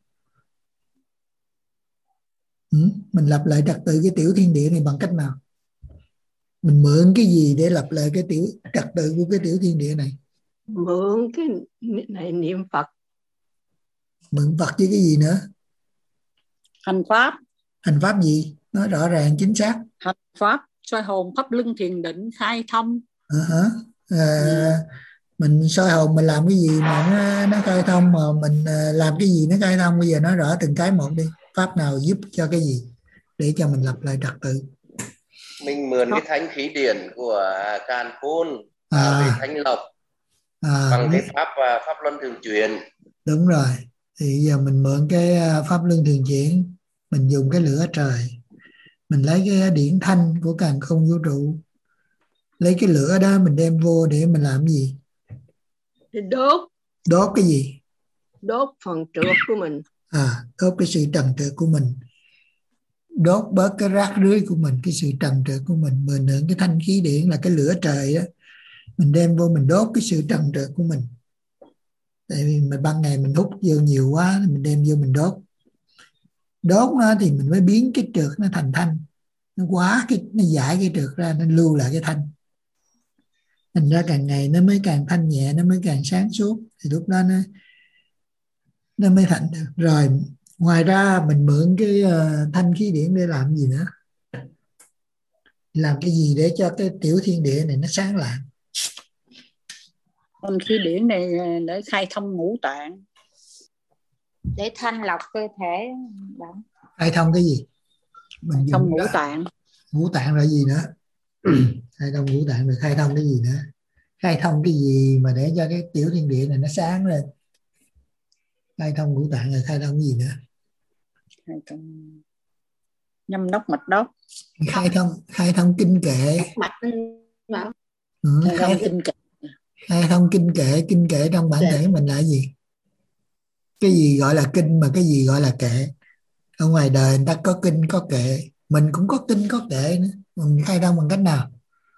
Ừ? Mình lập lại trật tự cái tiểu thiên địa này bằng cách nào? Mình mượn cái gì để lập lại cái tiểu trật tự của cái tiểu thiên địa này? Mượn cái này niệm Phật. Mượn Phật với cái gì nữa? Hành pháp. Hành pháp gì? Nói rõ ràng chính xác. Hành pháp soi hồn, pháp luân, thiền định, khai thông. Uh-huh. À, ừ. Mình soi hồn mình làm cái gì mà nó, nó khai thông, mà mình làm cái gì nó khai thông? Bây giờ nói rõ từng cái một đi. Pháp nào giúp cho cái gì để cho mình lập lại trật tự? Mình mượn cái thánh khí điển của Càn Khôn à, về thanh lọc à, bằng cái pháp và pháp luân thường chuyển. Đúng rồi. Thì giờ mình mượn cái pháp luân thường chuyển, mình dùng cái lửa trời, mình lấy cái điển thanh của càn khôn vũ trụ, lấy cái lửa đó mình đem vô để mình làm gì? Để đốt. Đốt cái gì? Đốt phần trượt của mình. À, đốt cái sự trần trượt của mình, đốt bớt cái rác rưới của mình, cái sự trần trượt của mình. Mình mượn cái thanh khí điển là cái lửa trời đó, mình đem vô mình đốt cái sự trần trượt của mình. Tại vì mà ban ngày mình hút vô nhiều quá, mình đem vô mình đốt. Đốt nó thì mình mới biến cái trượt nó thành thanh, nó quá cái, nó giải cái trượt ra, nó lưu lại cái thanh. Thành ra càng ngày nó mới càng thanh nhẹ, nó mới càng sáng suốt, thì lúc đó nó nó mới thành được. Rồi ngoài ra mình mượn cái uh, thanh khí điển để làm gì nữa? Làm cái gì để cho cái tiểu thiên địa này nó sáng lạng? Thanh khí điển này để khai thông ngũ tạng, để thanh lọc cơ thể. Khai thông cái gì? Mình khai thông ngũ tạng. Ngũ tạng là gì nữa? Khai thông ngũ tạng được, khai thông cái gì nữa? Khai thông cái gì mà để cho cái tiểu thiên địa này nó sáng lên? Khai thông ngũ tạng rồi khai thông cái gì nữa? Khai thông nhâm đốc mạch đốc. Khai thông khai thông kinh kệ. Ừ, khai, khai, kinh kệ. khai thông kinh kệ. Kinh kệ trong bản thể mình là gì? Cái gì gọi là kinh mà cái gì gọi là kệ? Ở ngoài đời người ta có kinh có kệ, mình cũng có kinh có kệ nữa. Mình khai thông bằng cách nào?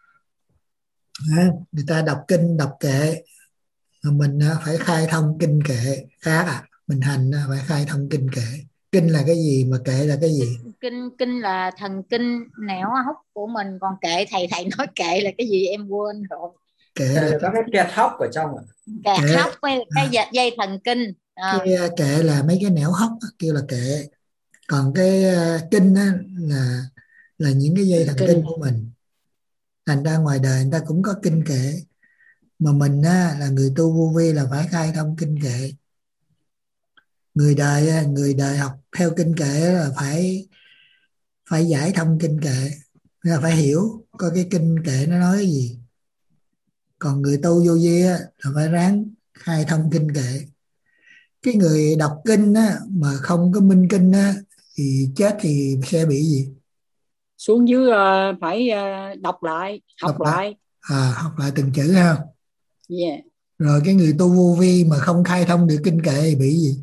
À, người ta đọc kinh đọc kệ, mình phải khai thông kinh kệ khác à. Mình hành phải khai thông kinh kệ. Kinh là cái gì mà kệ là cái gì? Kinh kinh là thần kinh nẻo hốc của mình, còn kệ thầy thầy nói kệ là cái gì em quên rồi. Kệ là có cái kẹt hốc ở trong à? Kẹt kệ, hốc với cái à, dây thần kinh. À. Cái kệ là mấy cái nẻo hốc kêu là kệ. Còn cái kinh á, là là những cái dây thần Kinh. kinh của mình. Thành ra ngoài đời người ta cũng có kinh kệ, mà mình á, là người tu vô vi là phải khai thông kinh kệ. Người đời người đời học theo kinh kệ là phải phải giải thông kinh kệ, là phải hiểu coi cái kinh kệ nó nói cái gì. Còn người tu vô vi á, là phải ráng khai thông kinh kệ. Cái người đọc kinh á, mà không có minh kinh á, thì chết thì sẽ bị gì? Xuống dưới uh, phải uh, đọc lại, học Đọc lại. lại. À, học lại từng chữ ha. Yeah. Rồi cái người tu vô vi mà không khai thông được kinh kệ thì bị gì?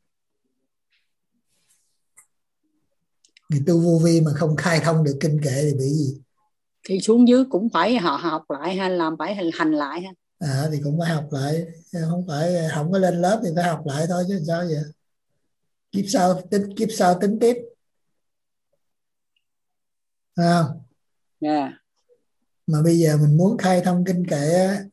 Người tu vô vi mà không khai thông được kinh kệ thì bị gì? Thì xuống dưới cũng phải họ học lại hay làm phải hành, hành lại ha. À thì cũng phải học lại, không phải không có lên lớp thì phải học lại thôi chứ sao vậy? Kiếp sau tính kiếp sau tính tiếp. Phải không? Yeah. Mà bây giờ mình muốn khai thông kinh kệ á,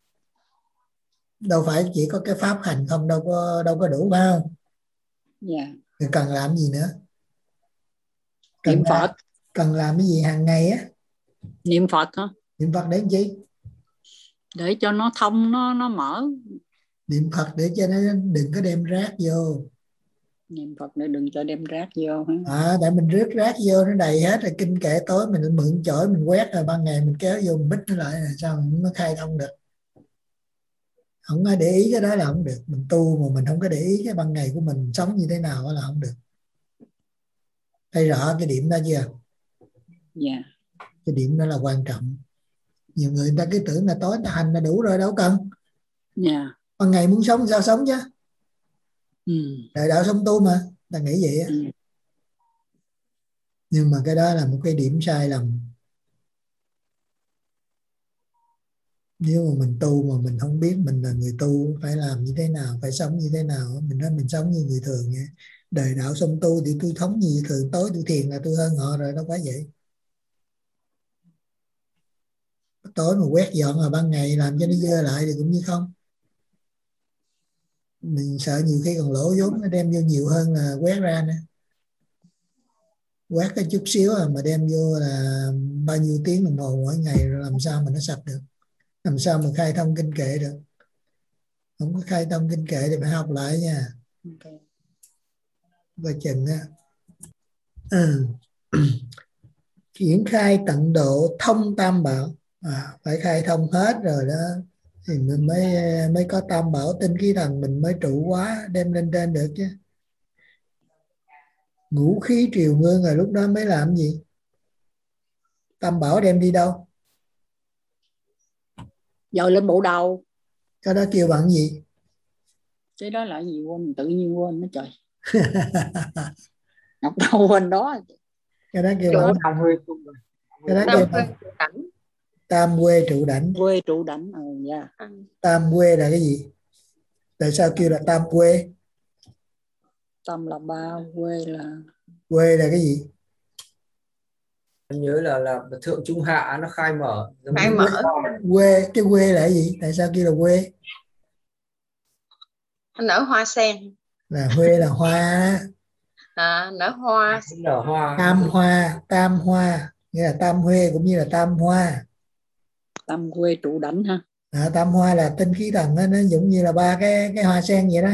đâu phải chỉ có cái pháp hành không, đâu có đâu có đủ, phải không? Yeah. Thì cần làm gì nữa? Cần Niệm Phật. Cần làm cái gì hàng ngày á? Niệm Phật hả? Niệm Phật để chi? Để cho nó thông, nó nó mở. Niệm Phật để cho nó đừng có đem rác vô. Niệm Phật để đừng cho đem rác vô hả? À, tại mình rước rác vô nó đầy hết rồi, kinh kệ tối mình mượn chổi mình quét, rồi ban ngày mình kéo vô mình bích nó lại, là sao nó khai thông được? Không có để ý cái đó là không được. Mình tu mà mình không có để ý cái ban ngày của mình sống như thế nào là không được. Thấy rõ cái điểm đó chưa? Dạ. Yeah. Cái điểm đó là quan trọng. Nhiều người, người ta cứ tưởng là tối ta hành là đủ rồi, đâu cần. Dạ. Yeah. Ban ngày muốn sống sao sống chứ. Ừ. Đời đạo sống tu mà, ta nghĩ vậy á. Ừ. Nhưng mà cái đó là một cái điểm sai lầm. Nếu mà mình tu mà mình không biết mình là người tu phải làm như thế nào, phải sống như thế nào, mình nói mình sống như người thường vậy. Đời đạo sống tu thì tôi thống như thường, tối tôi thiền là tôi hơn họ rồi, đâu phải vậy. Tối mà quét dọn rồi ban ngày làm cho nó dơ lại thì cũng như không. Mình sợ nhiều khi còn lỗ vốn, nó đem vô nhiều hơn là quét ra nữa. Quét cái chút xíu mà đem vô là bao nhiêu tiếng đồng hồ mỗi ngày, rồi làm sao mà nó sạch được? Làm sao mà khai thông kinh kệ được? Không có khai thông kinh kệ thì phải học lại nha. Okay. Và chừng á. Ừ. Triển khai tận độ thông tam bảo. À, phải khai thông hết rồi đó thì mình mới mới có tam bảo, tinh khí thần mình mới trụ quá đem lên trên được chứ. Ngũ khí triều ngưng rồi lúc đó mới làm gì? Tam bảo đem đi đâu? Dời lên bộ đầu. Cái đó kêu bằng gì? Cái đó là gì quên, tự nhiên quên nó trời. Ngọc đầu quên đó. Cái đó kêu bằng cái đó kêu bằng tam quê trụ đảnh. Quê trụ đảnh. Ừ, yeah. Tam quê là cái gì? Tại sao kêu là tam quê? Tam là ba, quê là quê là cái gì? Em nhớ là là thượng trung hạ nó khai mở. Khai mở. Quê, cái quê là cái gì? Tại sao kêu là quê? Nở hoa sen. Là quê là hoa. À, nở hoa. Nở hoa. Tam hoa, tam hoa nghĩa là tam huê cũng như là tam hoa. Tam quê trụ đảnh ha. À, tam hoa là tinh khí thần đó, nó giống như là ba cái cái hoa sen vậy đó.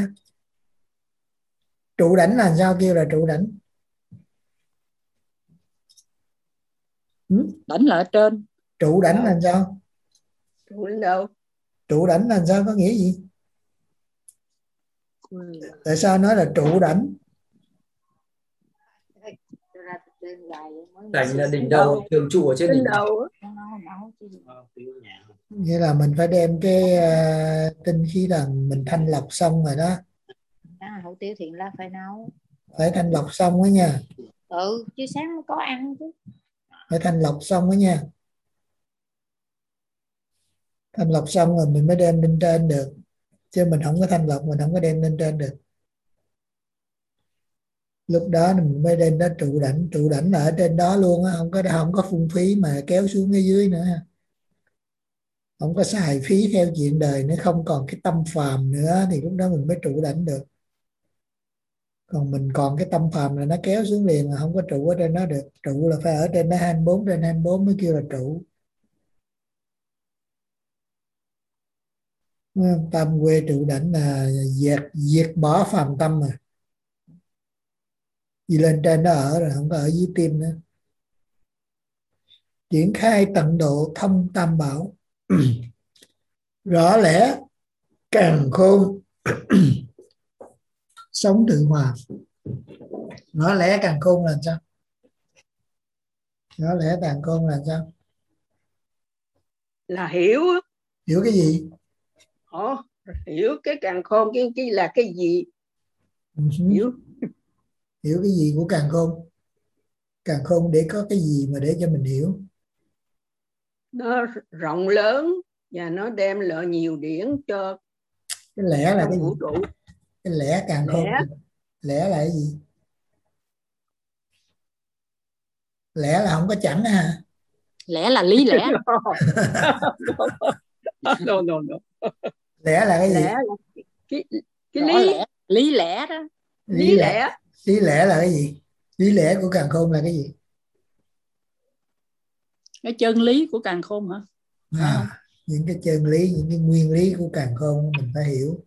Trụ đảnh là sao kêu là trụ đảnh? Ừ? Đảnh là ở trên. Trụ đảnh là sao? Trụ đảnh đâu? Trụ đảnh là sao, có nghĩa gì? Tại sao nói là trụ đảnh? Đảnh là đỉnh đầu, thường trụ ở trên đỉnh đầu. Nghĩa là mình phải đem cái uh, tinh khí thần mình thanh lọc xong rồi đó. Hủ tiếu Thiện là phải nấu. Phải thanh lọc xong đó nha. Ừ, chứ sáng có ăn chứ. Phải thanh lọc xong đó nha. Thanh lọc xong rồi mình mới đem lên trên được. Chứ mình không có thanh lọc mình không có đem lên trên được. Lúc đó mình mới đem đó trụ đảnh. Trụ đảnh là ở trên đó luôn á, không có không có phung phí mà kéo xuống ở dưới nữa. Không có xài phí theo chuyện đời, nó không còn cái tâm phàm nữa thì lúc đó mình mới trụ đảnh được. Còn mình còn cái tâm phàm là nó kéo xuống liền, là không có trụ ở trên nó được. Trụ là phải ở trên nó hai mươi bốn trên hai mươi bốn mới kêu là trụ. Tam quê trụ đảnh là diệt diệt bỏ phàm tâm mà. Đi lên trên nó ở rồi, không có ở dưới tim nữa. Triển khai tận độ thông tam bảo. Rõ lẽ càn khôn sống tự hòa. Rõ lẽ càn khôn là sao? Rõ lẽ càn khôn là sao? Là hiểu. Hiểu cái gì? Ồ, hiểu cái càn khôn cái, cái là cái gì? Uh-huh. Hiểu. Hiểu cái gì của càn khôn? Càn khôn để có cái gì mà để cho mình hiểu? Nó rộng lớn và nó đem lại nhiều điển cho cái lẽ là cái vũ gì? trụ. Cái lẽ càn khôn. Lẽ. Lẽ là cái gì? Lẽ là không có chẳng hả? Lẽ là lý lẽ. no, no, no. Lẽ là cái gì? Lẽ là cái, cái Rõ lý lẽ. Lý lẽ đó. Lý, lý lẽ. lẽ lý lẽ là cái gì? Lý lẽ của càn khôn là cái gì? Cái chân lý của càn khôn hả? À, không? Những cái chân lý, những cái nguyên lý của càn khôn mình phải hiểu.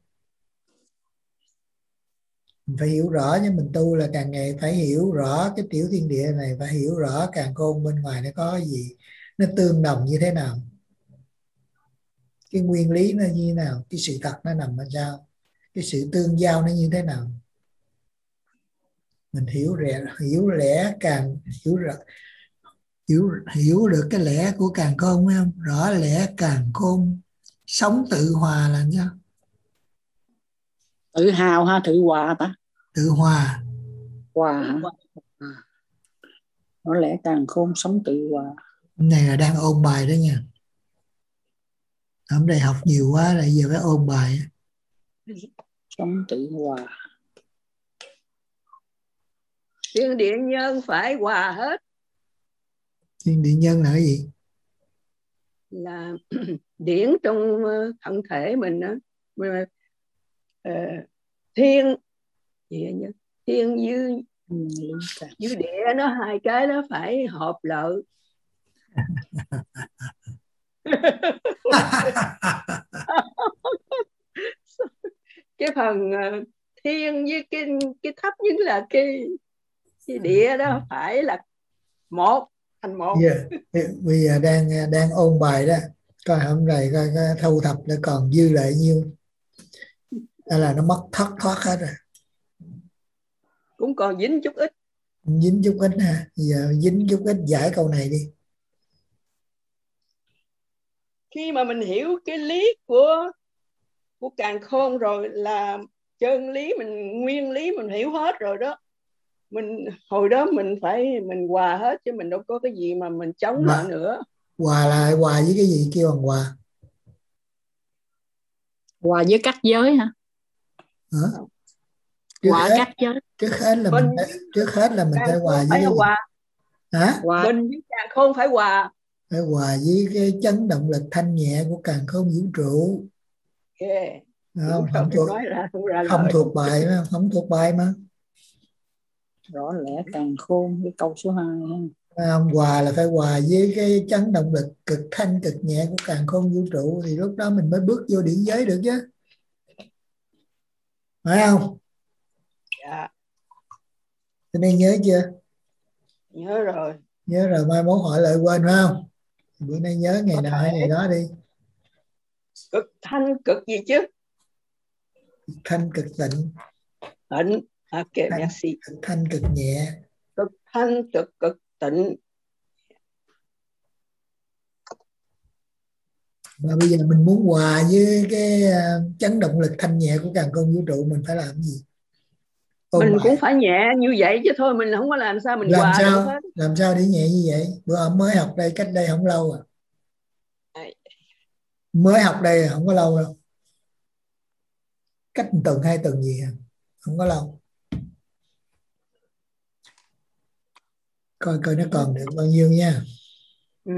Mình phải hiểu rõ, nhưng mình tu là càng ngày phải hiểu rõ cái tiểu thiên địa này, phải hiểu rõ càn khôn bên ngoài nó có gì, nó tương đồng như thế nào, cái nguyên lý nó như thế nào, cái sự thật nó nằm ở sao, cái sự tương giao nó như thế nào. Mình hiểu lẽ, hiểu lẽ càng hiểu rõ, hiểu hiểu được cái lẽ của càn khôn, phải không? Rõ lẽ càn khôn sống tự hòa là sao? Tự hào ha, tự hòa ta? Tự hòa. Hòa hả? À. Rõ lẽ càn khôn sống tự hòa. Hôm nay là đang ôn bài đó nha. Hôm nay học nhiều quá lại giờ phải ôn bài. Sống tự hòa. Thiên địa nhân phải hòa hết. Thiên địa nhân là cái gì? Là điển trong thân thể mình đó. Uh, thiên địa nhân, thiên với với địa nó hai cái đó phải hợp lợi. Cái phần uh, thiên với cái cái thấp nhất là cái cái địa đó phải là một, thành một. Yeah. Bây giờ đang đang ôn bài đó, coi hôm nay coi, coi thu thập để còn dư lại nhiêu, hay là nó mất thất thoát hết rồi? Cũng còn dính chút ít. Dính chút ít ha. Giờ dính chút ít giải câu này đi. Khi mà mình hiểu cái lý của của càn khôn rồi là chân lý, mình nguyên lý mình hiểu hết rồi đó. Mình hồi đó mình phải mình hòa hết, chứ mình đâu có cái gì mà mình chống hòa, lại nữa. Hòa là hòa với cái gì kêu bằng hòa? Hòa với các giới hả? Hả? Trước hòa hết, các giới. Trước hết là mình, mình trước hết là mình phải hòa với cái gì? Hả? Hòa. Mình với càn khôn phải hòa. Phải hòa với cái chấn động lực thanh nhẹ của càn khôn vũ trụ. Yeah. Không, không, thuộc, ra, không, ra không thuộc bài mà, không thuộc bài mà. Rõ lẽ càn khôn cái câu số hai. Không, hòa là phải hòa với cái chấn động lực cực thanh cực nhẹ của càn khôn vũ trụ, thì lúc đó mình mới bước vô điển giới được chứ, phải không? Dạ. Cho nên nhớ chưa? Nhớ rồi. Nhớ rồi, mai mốt hỏi lại quên phải không? Bữa nay nhớ ngày nào hay ngày đó đi. Cực thanh cực gì chứ? Cực thanh cực tịnh. Tịnh. Ok, thanh, merci. Cực thanh cực nhẹ. Cực thanh cực cực tịnh. Mà bây giờ mình muốn hòa với cái chấn động lực thanh nhẹ của càn khôn vũ trụ, mình phải làm gì? Ôn mình bài. Cũng phải nhẹ như vậy chứ thôi, mình không có làm sao mình làm hòa sao, được hết. Làm sao để nhẹ như vậy? Bữa ông mới học đây, cách đây không lâu à. Mới học đây không có lâu đâu. Cách một tuần hai tuần gì à? Không có lâu. Coi coi nó còn được bao nhiêu nha. Ừ.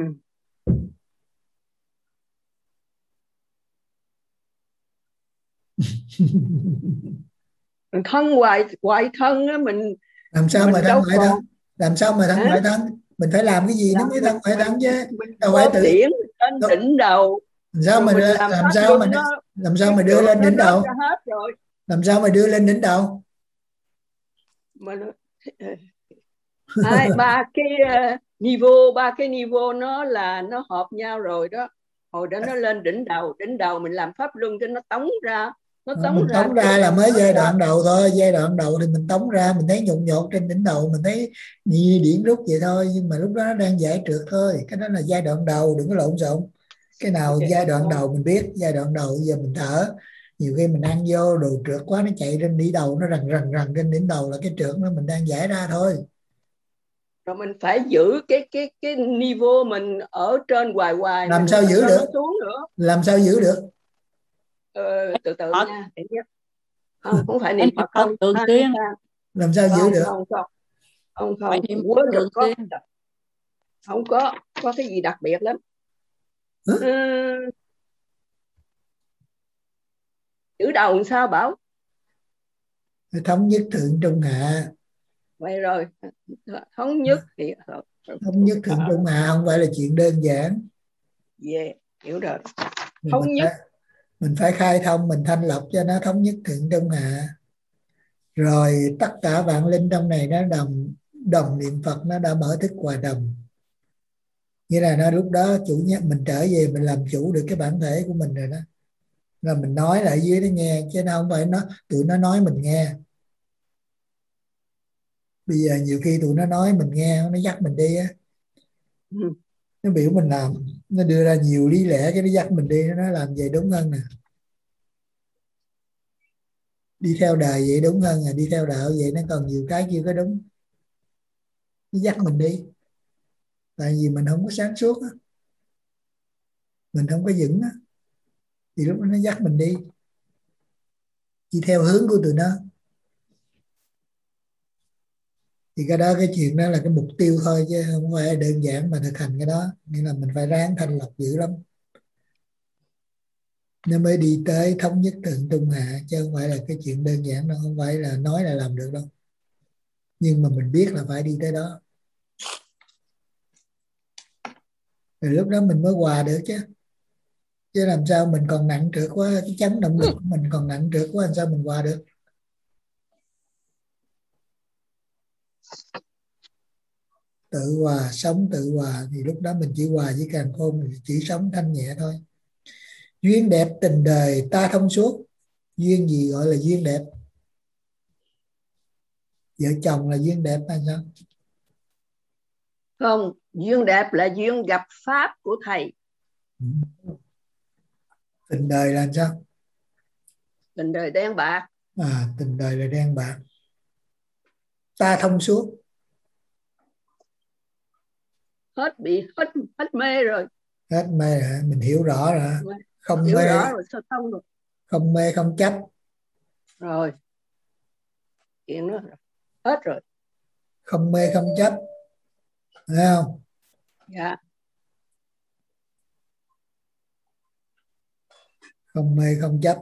Mình thân hoài hoài thân á, mình làm sao mình mà thân đâu ngoại còn thân, làm sao mà thân hả? ngoại thân, mình phải làm cái gì nó Là mới mình thân ngoại thân mình chứ, mình đâu phải gom tự điển lên đâu, đỉnh đầu, làm sao rồi mà mình làm làm pháp sao mà luân nó, làm sao cái mà đưa trượt lên nó đỉnh rớt đầu, ra hết rồi. làm sao mà đưa lên đỉnh đầu Mà nó, hai ba cái uh, niveau ba cái niveau nó là nó hợp nhau rồi đó. Hồi đó nó lên đỉnh đầu, đỉnh đầu mình làm pháp luân cho nó tống ra, nó Đó, tống mình ra tống cái ra là mới nó giai ra. đoạn đầu thôi, giai đoạn đầu thì mình tống ra mình thấy nhột nhột trên đỉnh đầu, mình thấy như điển rút vậy thôi, nhưng mà lúc đó nó đang giải trượt thôi, cái đó là giai đoạn đầu, đừng có lộn xộn. Cái nào Okay. giai đoạn đầu mình biết, giai đoạn đầu giờ mình thở, nhiều khi mình ăn vô đồ trượt quá nó chạy trên đỉnh đầu, nó rần rần rần trên đỉnh đầu là cái trượt nó mình đang giải ra thôi. Rồi mình phải giữ cái cái cái niveau mình ở trên hoài hoài, Làm mình sao không giữ cho được, nó xuống nữa. làm sao giữ được? Ờ, từ từ nha, để nhớ. Không, không phải niệm Phật Phật không, thường hai xuyên, sao. Làm sao giữ Không, được? không, không, không, phải không, niệm quên thường được có, xuyên. không có, có cái gì đặc biệt lắm. Hả? Ừ, chữ đầu làm sao Bảo? Thống nhất thượng trung hạ. Vậy rồi, thống nhất thì Thống nhất thượng trung hạ không phải là chuyện đơn giản. Yeah, hiểu rồi. Mình Thống nhất. phải, mình phải khai thông, mình thanh lọc cho nó thống nhất thượng trung hạ. Rồi tất cả vạn linh trong này nó đồng đồng niệm Phật, nó đã mở thức hòa đồng. Nghĩa là nó lúc đó chủ nhất mình trở về mình làm chủ được cái bản thể của mình rồi đó. Rồi mình nói lại dưới nó nghe, chứ nó không phải nó tụi nó nói mình nghe. Bây giờ nhiều khi tụi nó nói mình nghe, nó dắt mình đi á. Ừ. Nó biểu mình làm, nó đưa ra nhiều lý lẽ cái nó dắt mình đi, nó nói làm vậy đúng hơn nè, đi theo đời vậy đúng hơn, à đi theo đạo vậy nó còn nhiều cái chưa có đúng, nó dắt mình đi. Tại vì mình không có sáng suốt á, mình không có vững á, thì lúc đó nó dắt mình đi đi theo hướng của tụi nó. Thì cái đó, cái chuyện đó là cái mục tiêu thôi, chứ không phải đơn giản mà thực hành cái đó. Nên là mình phải ráng thanh lọc dữ lắm, nó mới đi tới thống nhất thượng trung hạ, chứ không phải là cái chuyện đơn giản đâu, không phải là nói là làm được đâu. Nhưng mà mình biết là phải đi tới đó, rồi lúc đó mình mới hòa được chứ. Chứ làm sao mình còn nặng trược quá, cái chấn động lực của mình còn nặng trược quá, làm sao mình hòa được. Tự hòa, sống tự hòa, thì lúc đó mình chỉ hòa với càn khôn, mình chỉ sống thanh nhẹ thôi. Duyên đẹp tình đời ta thông suốt. Duyên gì gọi là duyên đẹp? Vợ chồng là duyên đẹp hay sao? Không, duyên đẹp là duyên gặp pháp của thầy. Ừ. Tình đời là sao? Tình đời đen bạc. À, tình đời là đen bạc. Ta thông suốt. Hết bị hết hết mê rồi. Hết mê hả? Mình hiểu rõ rồi. Không hiểu mê, rõ rồi, sao không rồi? Không mê không chấp. Rồi. Chuyện đó hết rồi. Không mê không chấp. Thấy không? Dạ. Không mê không chấp.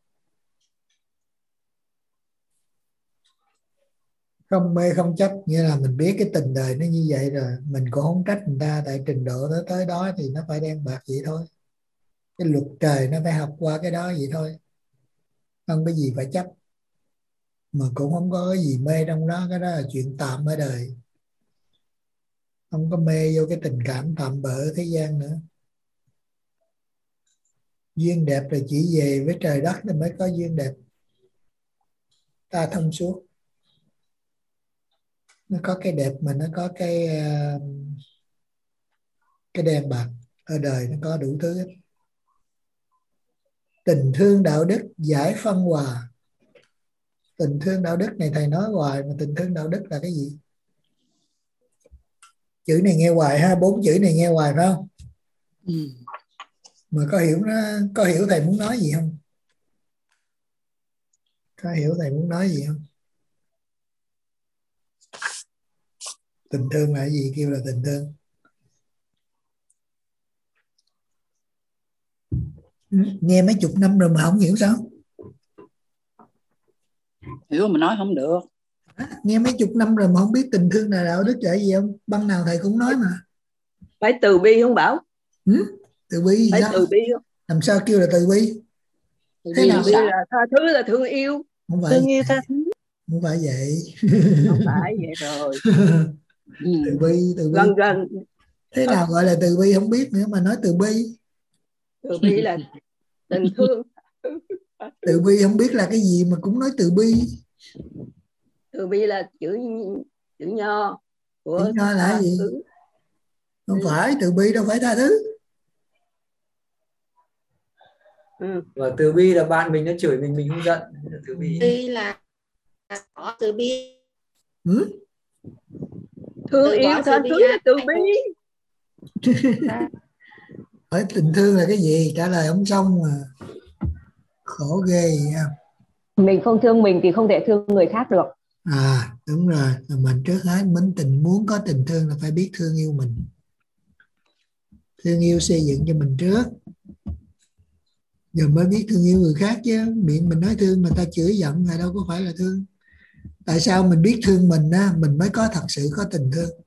Không mê không chấp nghĩa là mình biết cái tình đời nó như vậy rồi, mình cũng không trách người ta, tại trình độ nó tới đó thì nó phải đen bạc vậy thôi. Cái luật trời nó phải học qua cái đó vậy thôi, không có gì phải chấp, mà cũng không có cái gì mê trong đó. Cái đó là chuyện tạm ở đời, không có mê vô cái tình cảm tạm bợ ở thế gian nữa. Duyên đẹp là chỉ về với trời đất thì mới có duyên đẹp. Ta thông suốt, nó có cái đẹp mà nó có cái cái đen bạc. Ở đời nó có đủ thứ hết. Tình thương đạo đức giải phân hòa. Tình thương đạo đức này thầy nói hoài, mà tình thương đạo đức là cái gì? Chữ này nghe hoài ha, bốn chữ này nghe hoài phải không? Ừ. Mà có hiểu nó, có hiểu thầy muốn nói gì không? Có hiểu thầy muốn nói gì không? Tình thương là cái gì? Kêu là tình thương. Nghe mấy chục năm rồi mà không hiểu sao? hiểu mà nói không được. Nghe mấy chục năm rồi mà không biết tình thương là đạo đức là gì không? Băng nào thầy cũng nói mà. Phải từ bi không Bảo? Ừ? Từ bi Phải sao? từ bi không? Làm sao kêu là từ bi? Từ Thế bi nào? Từ bi là tha thứ, là thương yêu. Không phải Thương yêu tha thứ. không phải vậy. Không phải vậy rồi. Từ bi, từ bi. Gần gần. Thế nào gọi là từ bi không biết nữa mà nói từ bi. Từ bi là tình thương. Từ bi không biết là cái gì mà cũng nói từ bi. Từ bi là chữ chữ nho của Chữ nho là gì? thứ. Không phải, từ bi đâu phải tha thứ. Ừ. Và từ bi là bạn mình nó chửi mình mình không giận. Từ bi. Bi là có từ bi. Ừ? Thương Từ yêu tha thứ là từ bi. Hỏi tình thương là cái gì? Trả lời không xong mà. Khổ ghê vậy. Mình không thương mình thì không thể thương người khác được. À đúng rồi, mình trước hết mến tình, muốn có tình thương là phải biết thương yêu mình. Thương yêu xây dựng cho mình trước, rồi mới biết thương yêu người khác chứ. Miệng mình nói thương mà ta chửi giận là đâu có phải là thương. Tại sao mình biết thương mình á, mình mới có thật sự có tình thương.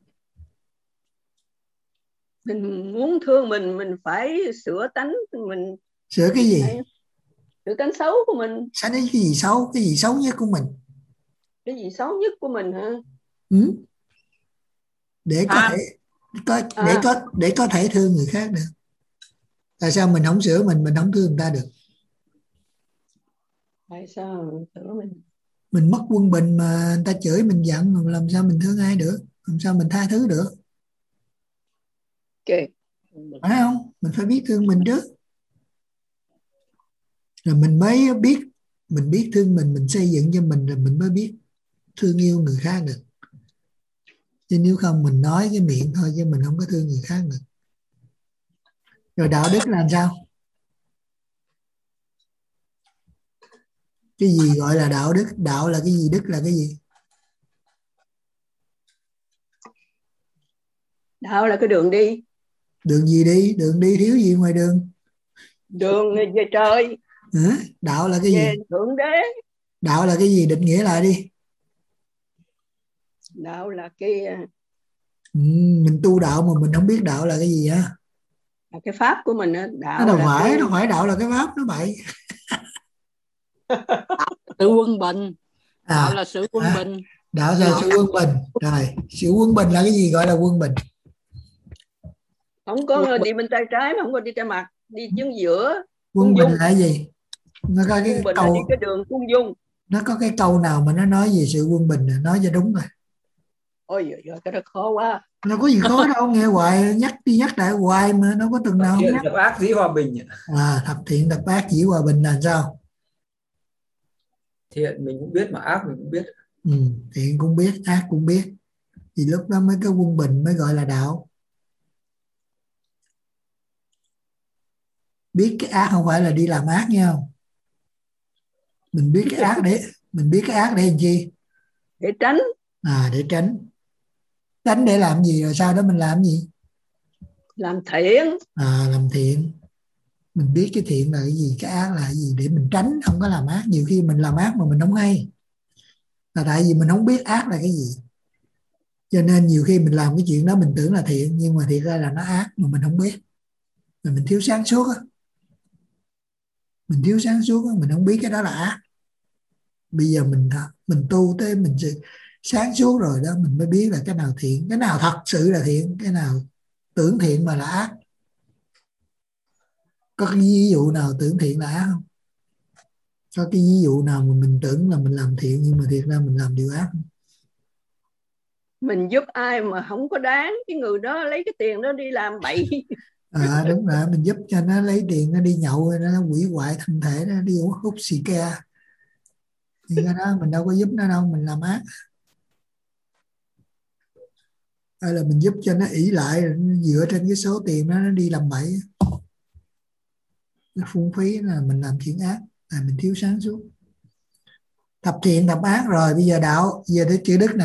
Mình muốn thương mình, mình phải sửa tánh mình. Sửa cái gì? Sửa tánh xấu của mình. Sao đấy cái gì xấu? Cái gì xấu nhất của mình? Cái gì xấu nhất của mình hả? Ừ? Để có à. thể có, à. để có để có thể thương người khác được. Tại sao mình không sửa mình, mình không thương người ta được? Tại sao sửa mình? Mình mất quân bình mà người ta chửi mình giận, mà làm sao mình thương ai được? Làm sao mình tha thứ được? Ok. Phải không? Mình phải biết thương mình trước. Rồi mình mới biết, mình biết thương mình, mình xây dựng cho mình, rồi mình mới biết thương yêu người khác được. Chứ nếu không mình nói cái miệng thôi chứ mình không có thương người khác được. Rồi đạo đức là sao? Cái gì gọi là đạo đức? Đạo là cái gì? Đức là cái gì? Đạo là cái đường đi. Đường gì đi? Đường đi thiếu gì ngoài đường? Đường về trời. Hả? Đạo là cái về gì? Thượng đế. Đạo là cái gì? Định nghĩa lại đi. Đạo là cái ừ, mình tu đạo mà mình không biết đạo là cái gì á? Là cái pháp của mình á. Đạo nó đâu là phải cái... nó phải đạo là cái pháp, nó bậy. Sự quân bình. Đạo À, là sự quân à, bình. đạo là sự quân bình. Rồi sự quân bình là cái gì gọi là quân bình? Không có đi bên tay trái mà không có đi tay mặt, đi chân giữa. Quân bình là cái gì? Nó có cái quân bình câu, là đi cái đường cung dung. Nó có cái câu nào mà nó nói về sự quân bình, nói cho đúng rồi. Ôi giời ơi, cái đó khó quá. Nó có gì khó đâu, nghe hoài, nhắc đi nhắc lại hoài mà đâu có từng nào không nhắc. Thập ác dĩ hòa bình. À, thập thiện thập ác dĩ hòa bình là sao? Thiện mình cũng biết mà ác mình cũng biết. Ừ, thiện cũng biết, ác cũng biết. Thì lúc đó mới có quân bình, mới gọi là đạo. Biết cái ác không phải là đi làm ác nha. Mình biết cái ác để mình biết cái ác để làm chi? Để tránh. À, để tránh. Tránh để làm gì, rồi sau đó mình làm gì? Làm thiện. À, làm thiện. Mình biết cái thiện là cái gì, cái ác là cái gì để mình tránh không có làm ác. Nhiều khi mình làm ác mà mình không hay, là tại vì mình không biết ác là cái gì. Cho nên nhiều khi mình làm cái chuyện đó mình tưởng là thiện, nhưng mà thiệt ra là nó ác mà mình không biết. Rồi mình thiếu sáng suốt á. Mình thiếu sáng suốt á, mình không biết cái đó là ác. Bây giờ mình mình tu tới mình sáng suốt rồi đó, mình mới biết là cái nào thiện, cái nào thật sự là thiện, cái nào tưởng thiện mà là ác. Có cái ví dụ nào tưởng thiện là ác không? Có cái ví dụ nào mà mình tưởng là mình làm thiện nhưng mà thiệt ra mình làm điều ác không? Mình giúp ai mà không có đáng, cái người đó lấy cái tiền đó đi làm bậy. À đúng rồi, mình giúp cho nó lấy tiền, nó đi nhậu, nó hủy hoại thân thể, nó đi uống hút xì ke, thì cái đó mình đâu có giúp nó đâu, mình làm ác. Hay là mình giúp cho nó ỷ lại, nó dựa trên cái số tiền đó nó đi làm bậy, nó phung phí, là mình làm chuyện ác, là mình thiếu sáng suốt. Thập thiện thập ác rồi, bây giờ đạo, giờ tới chữ đức nè.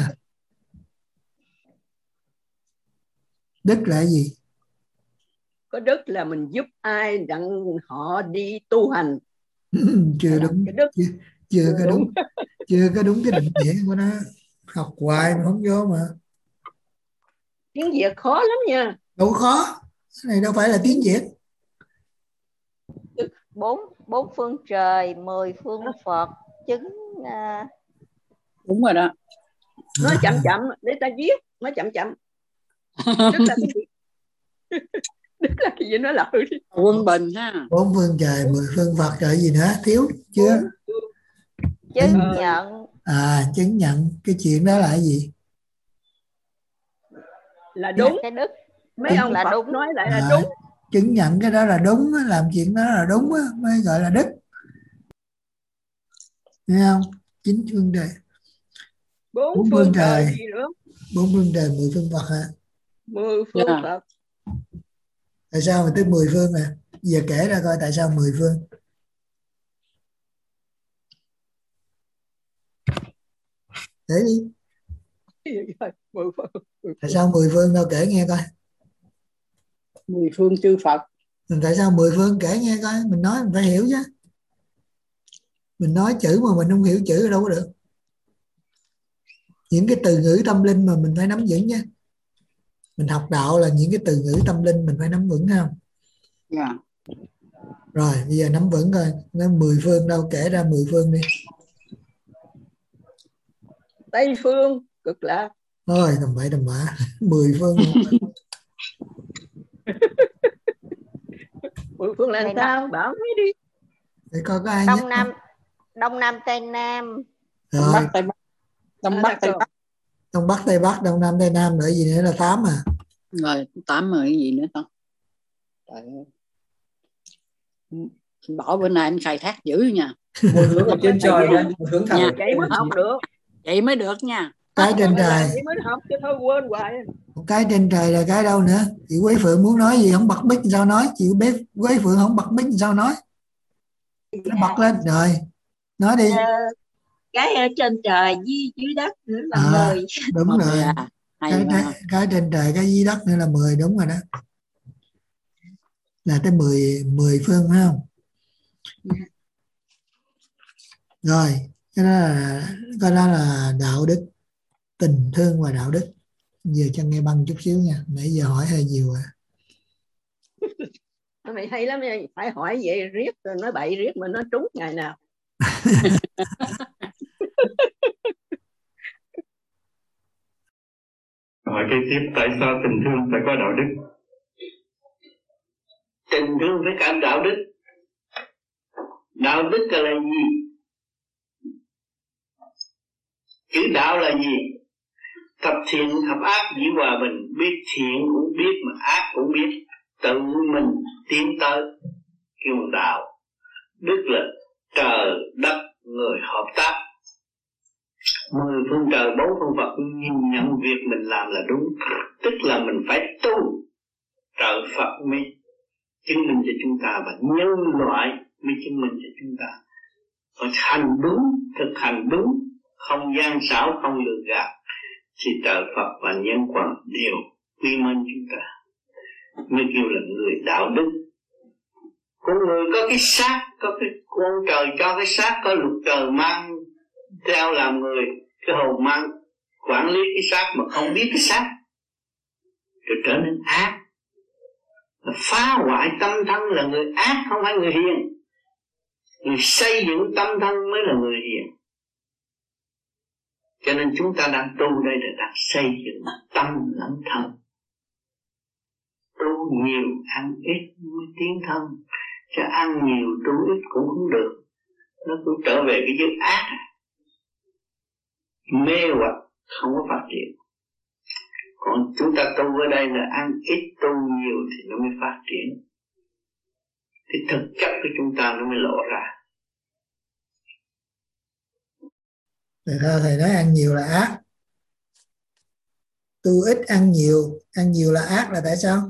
Đức là cái gì? Có đức là mình giúp ai đặng họ đi tu hành. chưa đúng, chưa, chưa có đúng, chưa có đúng cái định nghĩa của nó, học hoài mà không vô mà. Tiếng Việt khó lắm nha. Đâu khó, cái này đâu phải là tiếng Việt. bốn bốn phương trời, mười phương Phật, chứng uh... đúng rồi đó. Nói chậm chậm để ta viết, nói chậm chậm. Đức là cái gì? Đức là cái gì, nói lại đi. Quân bình ha. Bốn phương trời, mười phương Phật, rồi gì nữa thiếu chưa? Chứng ờ... nhận. À, chứng nhận. Cái chuyện đó là cái gì? Là đúng. Cái đức. Mấy chứng ông là Phật đúng. nói lại à, là đúng. Chứng nhận cái đó là đúng, làm chuyện đó là đúng mới gọi là đức. Nghe không? Chín phương trời. Bốn, Bốn phương phương trời trời gì nữa? Bốn phương trời, mười phương Phật hả? Mười phương yeah. Phật. Tại sao mà tới mười phương à? Giờ kể ra coi tại sao mười phương. Kể đi. Tại sao mười phương đâu, kể nghe coi. Mười phương chư Phật. Tại sao mười phương, kể nghe coi. Mình nói mình phải hiểu chứ. Mình nói chữ mà mình không hiểu chữ đâu có được. Những cái từ ngữ tâm linh mà mình phải nắm vững nha. Mình học đạo là những cái từ ngữ tâm linh mình phải nắm vững không? Yeah. Rồi bây giờ nắm vững coi. Nó mười phương đâu, kể ra mười phương đi. Tây phương cực lạc. Thôi tầm bậy tầm bạ. Mười phương. Mười phương là sao? Bảo nói đi. Để coi có ai Đông nhất Nam, không? Đông Nam Tây Nam. Rồi. Đông Bắc Tây Bắc. Đông Bắc Tây Bắc. Đông Bắc Tây Bắc, Đông Nam Tây Nam, nữa gì nữa là tám à? Rồi tám rồi, cái gì nữa không? Trời ơi. Bảo bữa nay anh khai thác dữ nha. Một hướng ở trên trời đây, một hướng thẳng. Vậy mới học được. Vậy mới được nha. Cái trên trời. Vậy mới học chứ thôi quên hoài. Một cái trên trời là cái đâu nữa? Chị Quế Phượng muốn nói gì không bật mic sao nói? Chị Quế Phượng không bật mic sao nói? Nó bật lên rồi. Nói đi. À, cái ở trên trời với dưới đất nữa là à, mười. Đúng mười rồi. À. Cái, cái, cái trên trời, cái dưới đất nữa là mười, đúng rồi đó. Là tới mười, mười phương phải không? Rồi, cái đó là, cái đó là đạo đức, tình thương và đạo đức. Giờ cho nghe băng chút xíu nha, nãy giờ hỏi hơi nhiều à. Mày hay lắm nha, phải hỏi vậy riết rồi nói bậy riết mà nói trúng ngày nào. Hỏi kế tiếp, tại sao tình thương phải có đạo đức? Tình thương phải cả đạo đức. Đạo đức là gì? Chữ đạo là gì? Thập thiện thập ác dĩ hòa bình. Biết thiện cũng biết mà ác cũng biết. Tự mình tiến tới kêu đạo. Đức là trời đất người hợp tác. Mười phương trời bốn phương Phật nhìn nhận việc mình làm là đúng. Tức là mình phải tu. Trời Phật mới chứng minh cho chúng ta, và nhân loại mới chứng minh cho chúng ta. Phải hành đúng, thực hành đúng, không gian xảo, không lừa gạt, thì trời Phật và nhân quả đều quy mến chúng ta. Mới kêu là người đạo đức. Con người có cái xác, có cái con trời cho cái xác, có luật trời mang theo làm người, cái hồn mang quản lý cái xác mà không biết cái xác, rồi trở nên ác, là phá hoại tâm thân, là người ác không phải người hiền. Người xây dựng tâm thân mới là người hiền. Cho nên chúng ta đang tu đây là đang xây dựng tâm lẫn thân. Tu nhiều ăn ít mới tiến thân, chứ ăn nhiều tu ít cũng không được. Nó cũng trở về cái giới ác, mê hoặc không có phát triển. Còn chúng ta tu ở đây là ăn ít tu nhiều thì nó mới phát triển. Thì thực chất của chúng ta nó mới lộ ra. Tại sao thầy nói ăn nhiều là ác? Tu ít ăn nhiều, ăn nhiều là ác là tại sao?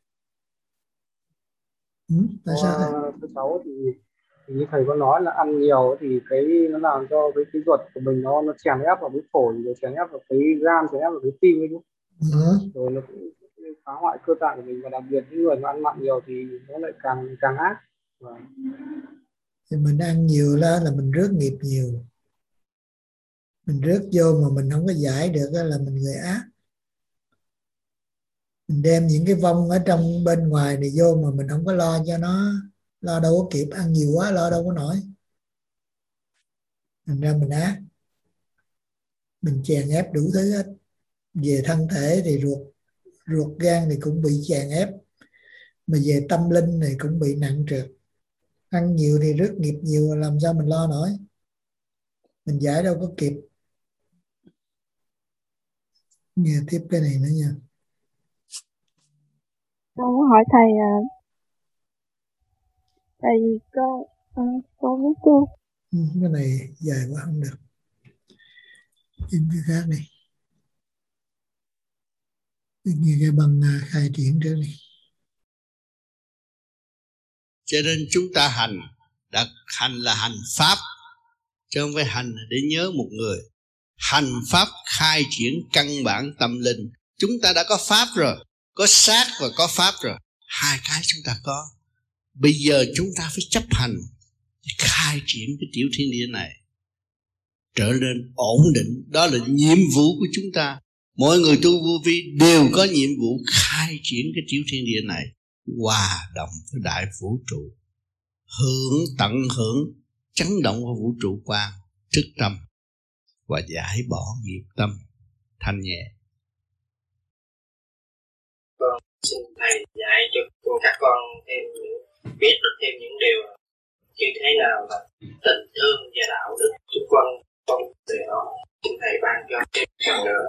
Ừ, tại sao thầy? Thứ sáu thì, thì như thầy có nói là ăn nhiều thì cái nó làm cho cái cái ruột của mình nó nó chèn ép vào cái phổi, rồi chèn ép vào cái gan, chèn ép vào cái tim ấy chứ. Ừ. Rồi nó cũng phá hoại cơ tạng của mình, và đặc biệt những người mà ăn mặn nhiều thì nó lại càng càng ác. Và... thì mình ăn nhiều là là mình rước nghiệp nhiều. Mình rước vô mà mình không có giải được là mình người ác. Mình đem những cái vong ở trong bên ngoài này vô mà mình không có lo cho nó, lo đâu có kịp, ăn nhiều quá lo đâu có nổi, thành ra mình ác. Mình chèn ép đủ thứ hết. Về thân thể thì ruột ruột gan thì cũng bị chèn ép, mà về tâm linh này cũng bị nặng trược. Ăn nhiều thì rước nghiệp nhiều, làm sao mình lo nổi, mình giải đâu có kịp. Nghe tiếp cái này nữa nha. Con muốn hỏi thầy, à, tại vì con à, con muốn tu. Ừ, cái này dài quá không được. Nhìn cái khác đi. Nghe cái băng khai triển trước đi. Cho nên chúng ta hành, đặt hành là hành pháp, chứ không phải hành để nhớ một người. Hành pháp khai triển căn bản tâm linh. Chúng ta đã có pháp rồi, có xác và có pháp rồi, hai cái chúng ta có. Bây giờ chúng ta phải chấp hành để khai triển cái tiểu thiên địa này trở nên ổn định. Đó là nhiệm vụ của chúng ta. Mỗi người tu vô vi đều có nhiệm vụ khai triển cái tiểu thiên địa này, hòa đồng với đại vũ trụ, hưởng tận hưởng chấn động của vũ trụ quan thức tâm và giải bỏ nghiệp tâm thanh nhẹ. Con xin thầy dạy cho cô các con thêm biết được thêm những điều như thế nào là tình thương và đạo đức. Chúng con không từ đó, xin thầy ban cho thêm phần nữa.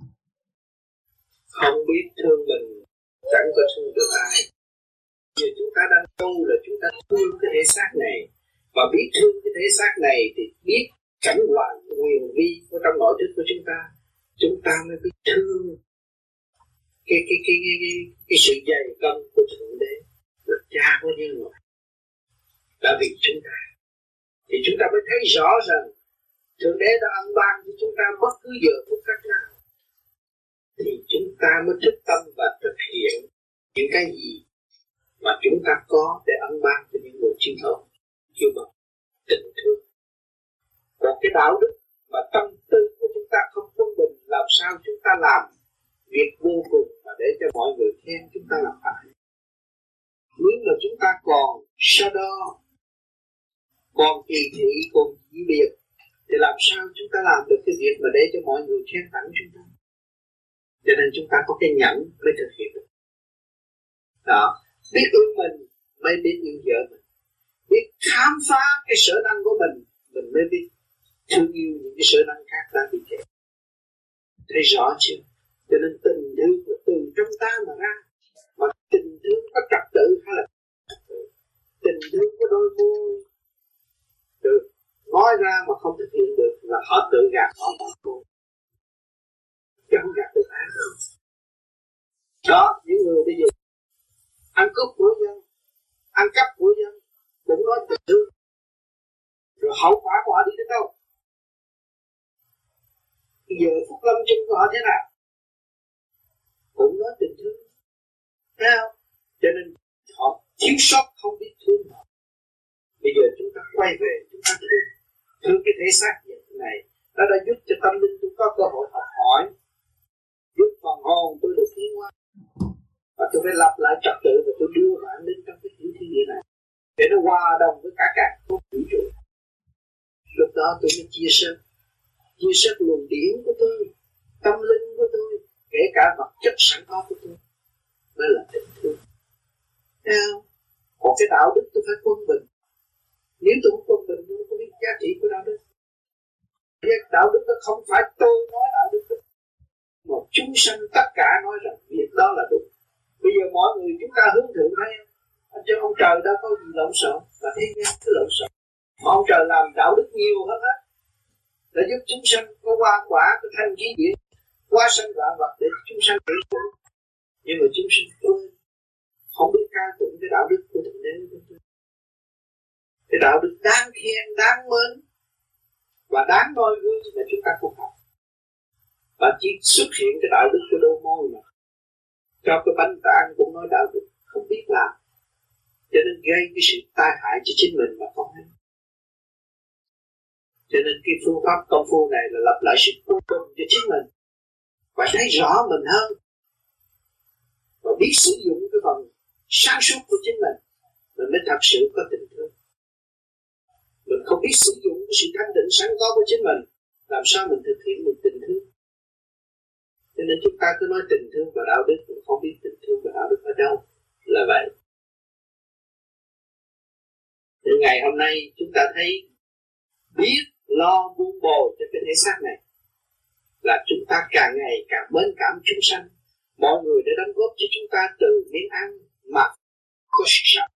Không biết thương mình chẳng có thương được ai. Giờ chúng ta đang tu là chúng ta thương cái thể xác này, mà biết thương cái thể xác này thì biết cảnh hoàng quyền vi của trong nội thức của chúng ta, chúng ta mới biết thương cái cái cái cái cái, cái sự dày công của thượng đế, được cha của nhân loại đã vì chúng ta, thì chúng ta mới thấy rõ rằng thượng đế đã ân ban cho chúng ta bất cứ giờ phút khác nào, thì chúng ta mới thức tâm và thực hiện những cái gì mà chúng ta có để ân ban cho những người chinh thống, kêu bằng tình thương. Còn cái đạo đức mà tâm tư của chúng ta không quân bình, làm sao chúng ta làm việc vô cùng mà để cho mọi người khen chúng ta làm phải. Nếu mà chúng ta còn so đo, còn kỳ thị, còn dị biệt, thì làm sao chúng ta làm được cái việc mà để cho mọi người khen tặng chúng ta. Cho nên chúng ta có cái nhẫn mới thực hiện được. Đó, biết yêu mình mới biết yêu vợ mình, biết khám phá cái sở năng của mình, mình mới biết thương yêu những cái sở năng khác đang bị kẹt. Thấy rõ chưa? Cho nên tình thương là từ trong ta mà ra. Mà tình thương có trật tự hay là trật tự? Tình thương có đôi môi được nói ra mà không thực hiện được là họ tự gạt họ bỏ cô, chứ không gạt được ai đâu. Đó, những người bây giờ ăn cướp của dân, ăn cắp của dân cũng nói tình thương, rồi hậu quả của họ đi đến đâu? Bây giờ phúc lâm chung của họ thế nào? Cũng nói tình thương, thấy không? Cho nên họ thiếu sót không biết thương họ. Bây giờ chúng ta quay về, chúng ta thương, thương cái thể xác như thế này, nó đã giúp cho tâm linh tôi có cơ hội học hỏi, giúp phần hồn tôi được tiến hóa, và tôi phải lập lại trật tự và tôi đưa bạn lên trong cái tiểu thiên địa này để nó hòa đồng với cả cả không vũ trụ. Lúc đó tôi mới chia sẻ, chia sẻ luồng điển của tôi, tâm linh của tôi, kể cả vật chất sẵn có của tôi, đó là tình thương. Thấy không? Còn cái đạo đức tôi phải quân bình. Nếu tôi không quân bình, tôi không biết giá trị của đạo đức. Đạo đức đó không phải tôi nói đạo đức đó, mà chúng sanh tất cả nói rằng việc đó là đúng. Bây giờ mọi người chúng ta hướng thượng thấy không? Chứ ông trời đâu có gì lộn xộn, là thế gian cứ lộn xộn. Mà ông trời làm đạo đức nhiều hơn hết, để giúp chúng sanh có hoa quả, có thanh khí điển, hóa sanh vạn vật để chúng sanh hưởng thụ. Nhưng mà chúng sanh quên, không biết ca tụng cái đạo đức của Thượng Đế. Cái đạo đức đáng khen, đáng mến và đáng noi gương mà chúng ta không học. Và chỉ xuất hiện cái đạo đức của đôi môi mà cho cái bánh ta ăn cũng nói đạo đức, không biết làm, cho nên gây cái sự tai hại cho chính mình mà không hay. Cho nên cái phương pháp công phu này là lập lại sự cuối cùng cho chính mình và thấy rõ mình hơn và biết sử dụng cái phần sáng suốt của chính mình, mình mới thật sự có tình thương. Mình không biết sử dụng cái sự thanh định sẵn có của chính mình, làm sao mình thực hiện được tình thương? Cho nên chúng ta cứ nói tình thương và đạo đức, cũng không biết tình thương và đạo đức ở đâu là vậy. Thì ngày hôm nay chúng ta thấy biết lo buông bồi cho cái thể xác này là chúng ta càng ngày càng mến cảm chúng sanh. Mọi người đã đóng góp cho chúng ta từ miếng ăn mặc có sức sống.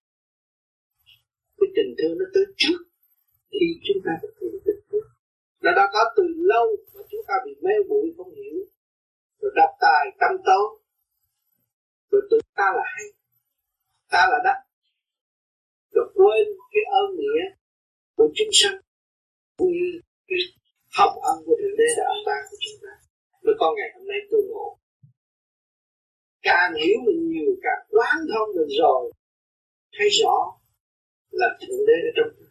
Cái tình thương nó tới trước khi chúng ta thực hiện tình thương. Nó đã có từ lâu mà chúng ta bị mê muội không hiểu, rồi độc tài tâm tố, rồi tự ta là hay, ta là đắc, rồi quên cái ơn nghĩa của chúng sanh cũng như cái hồng ân của Thượng Đế đã ân ban của chúng ta. Mới có ngày hôm nay tôi ngộ, càng hiểu mình nhiều, càng quán thông mình rồi, thấy rõ là Thượng Đế ở trong ta,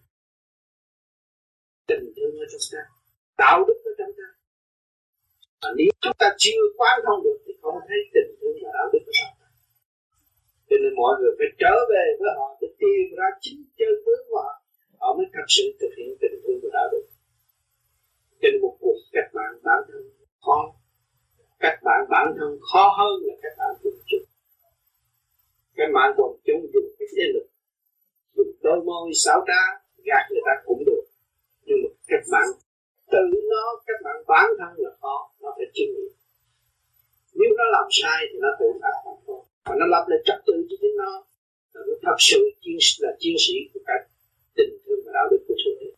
tình thương ở trong ta, đạo đức ở trong ta. Mà nếu chúng ta chưa quán thông được thì không thấy tình thương và đạo đức ở trong ta. Cho nên mọi người phải trở về với họ để tìm ra chính chân tướng của họ, họ mới thật sự thực hiện tình thương và đạo đức. Trên một cuộc cách mạng bản thân khó, cách mạng bản thân khó hơn là cách mạng quần chúng. Cách mạng quần chúng dùng cái thế lực, dùng đôi môi xảo trá gạt người ta cũng được, nhưng mà cách mạng tự nó, cách mạng bản thân là khó, nó phải chuyên nghiệp. Nếu nó làm sai thì nó tự phạt bản thân, và nó lập lại trật tự cho chính nó, là nó thật sự là chiến sĩ của cái tình thương và đạo đức của Thượng Đế.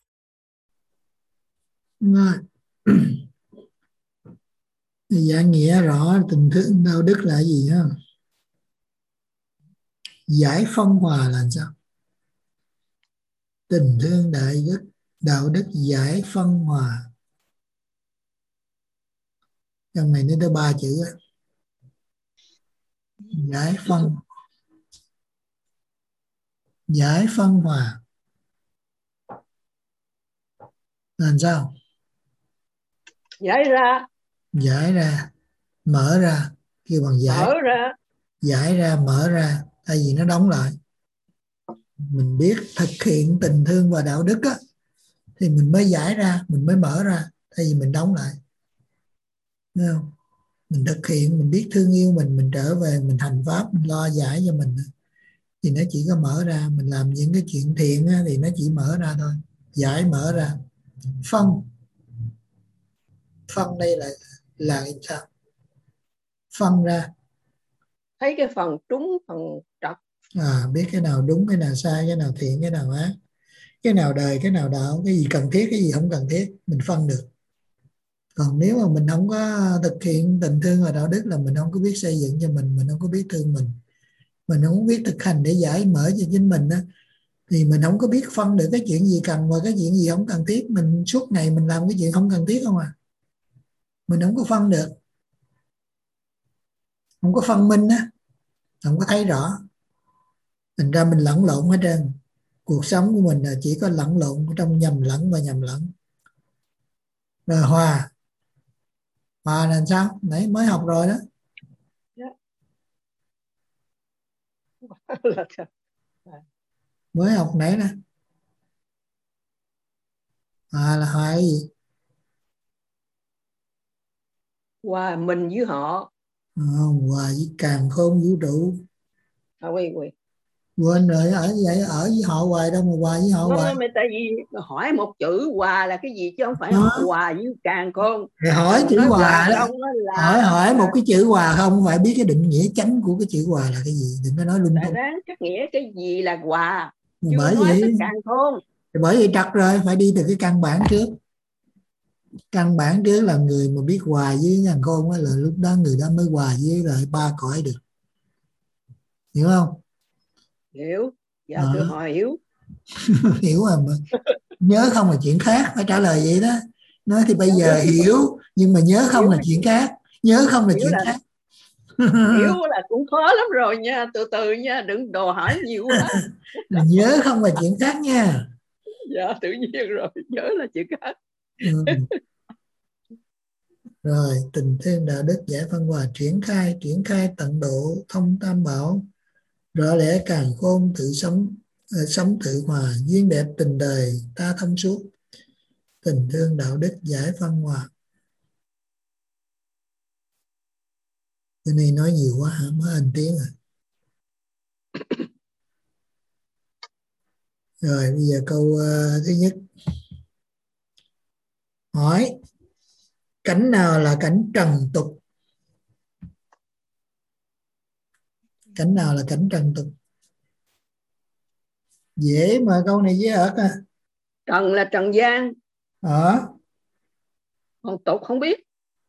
Dạ nghĩa rõ tình thương đạo đức là gì ha? Giải phân hòa là sao? Tình thương đại đức, đạo đức giải phân hòa. Trong này nó tới ba chữ á. Giải phân Giải phân hòa làm sao? Giải ra. Giải ra, mở ra, kêu bằng giải. Mở ra. Giải ra, mở ra, thay vì nó đóng lại. Mình biết thực hiện tình thương và đạo đức á, thì mình mới giải ra, mình mới mở ra, thay vì mình đóng lại. Thấy không? Mình thực hiện, mình biết thương yêu mình, mình trở về, mình hành pháp, mình lo giải cho mình, thì nó chỉ có mở ra. Mình làm những cái chuyện thiện á, thì nó chỉ mở ra thôi. Giải mở ra. Phân Phân đây là là sao? Phân ra. Thấy cái phần trúng, phần trật. À, biết cái nào đúng, cái nào sai, cái nào thiện, cái nào ác, cái nào đời, cái nào đạo, cái gì cần thiết, cái gì không cần thiết, mình phân được. Còn nếu mà mình không có thực hiện tình thương và đạo đức là mình không có biết xây dựng cho mình, mình không có biết thương mình, mình không biết thực hành để giải mở cho chính mình đó, thì mình không có biết phân được cái chuyện gì cần và cái chuyện gì không cần thiết. Mình suốt ngày mình làm cái chuyện không cần thiết không à, mình không có phân được, không có phân minh á, không có thấy rõ. Thành ra mình lẫn lộn hết trơn. Cuộc sống của mình là chỉ có lẫn lộn trong nhầm lẫn và nhầm lẫn. Rồi hòa. Hòa là sao? Nãy mới học rồi đó. Mới học nãy nè. Hòa là hòa cái gì? Hòa mình với họ. À, hòa với càn khôn vũ trụ. À, quên quên. Quên rồi, ở vậy ở với họ hoài đâu mà hòa với họ hoài. Nó, tại vì hỏi một chữ hòa là cái gì chứ không phải đó. Hòa với càn khôn. Thì hỏi chữ hòa đó. Là... Hỏi hỏi một cái chữ hòa không phải biết cái định nghĩa chánh của cái chữ hòa là cái gì, đừng có nói lung tung. Đáng cắt nghĩa cái gì là hòa. Chứ bởi vậy càn khôn. Thì bởi vậy trật rồi, phải đi từ cái căn bản trước. Căn bản trước là người mà biết hòa với càn khôn là lúc đó người đó mới hòa với lại ba cõi được. Hiểu không? Hiểu. Dạ à. Tôi hỏi hiểu. Hiểu à, mà nhớ không là chuyện khác, phải trả lời vậy đó. Nói thì bây giờ hiểu, nhưng mà nhớ không là chuyện khác. Nhớ không là chuyện là, khác. Hiểu là cũng khó lắm rồi nha. Từ từ nha, đừng đồ hỏi nhiều quá. Nhớ không là chuyện khác nha. Dạ tự nhiên rồi, nhớ là chữ khác. Ừ. Rồi tình thương đạo đức giải phân hòa triển khai, triển khai tận độ thông tam bảo, rõ lẽ càn khôn tự sống, sống tự hòa, duyên đẹp tình đời ta thông suốt, tình thương đạo đức giải phân hòa. Cái này nói nhiều quá hả, mới hành tiếng rồi. Rồi bây giờ câu uh, thứ nhất, hỏi cảnh nào là cảnh trần tục? Cảnh nào là cảnh trần tục? Dễ mà, câu này dễ ợt à. Trần là trần gian. Ờ. Còn tục không biết.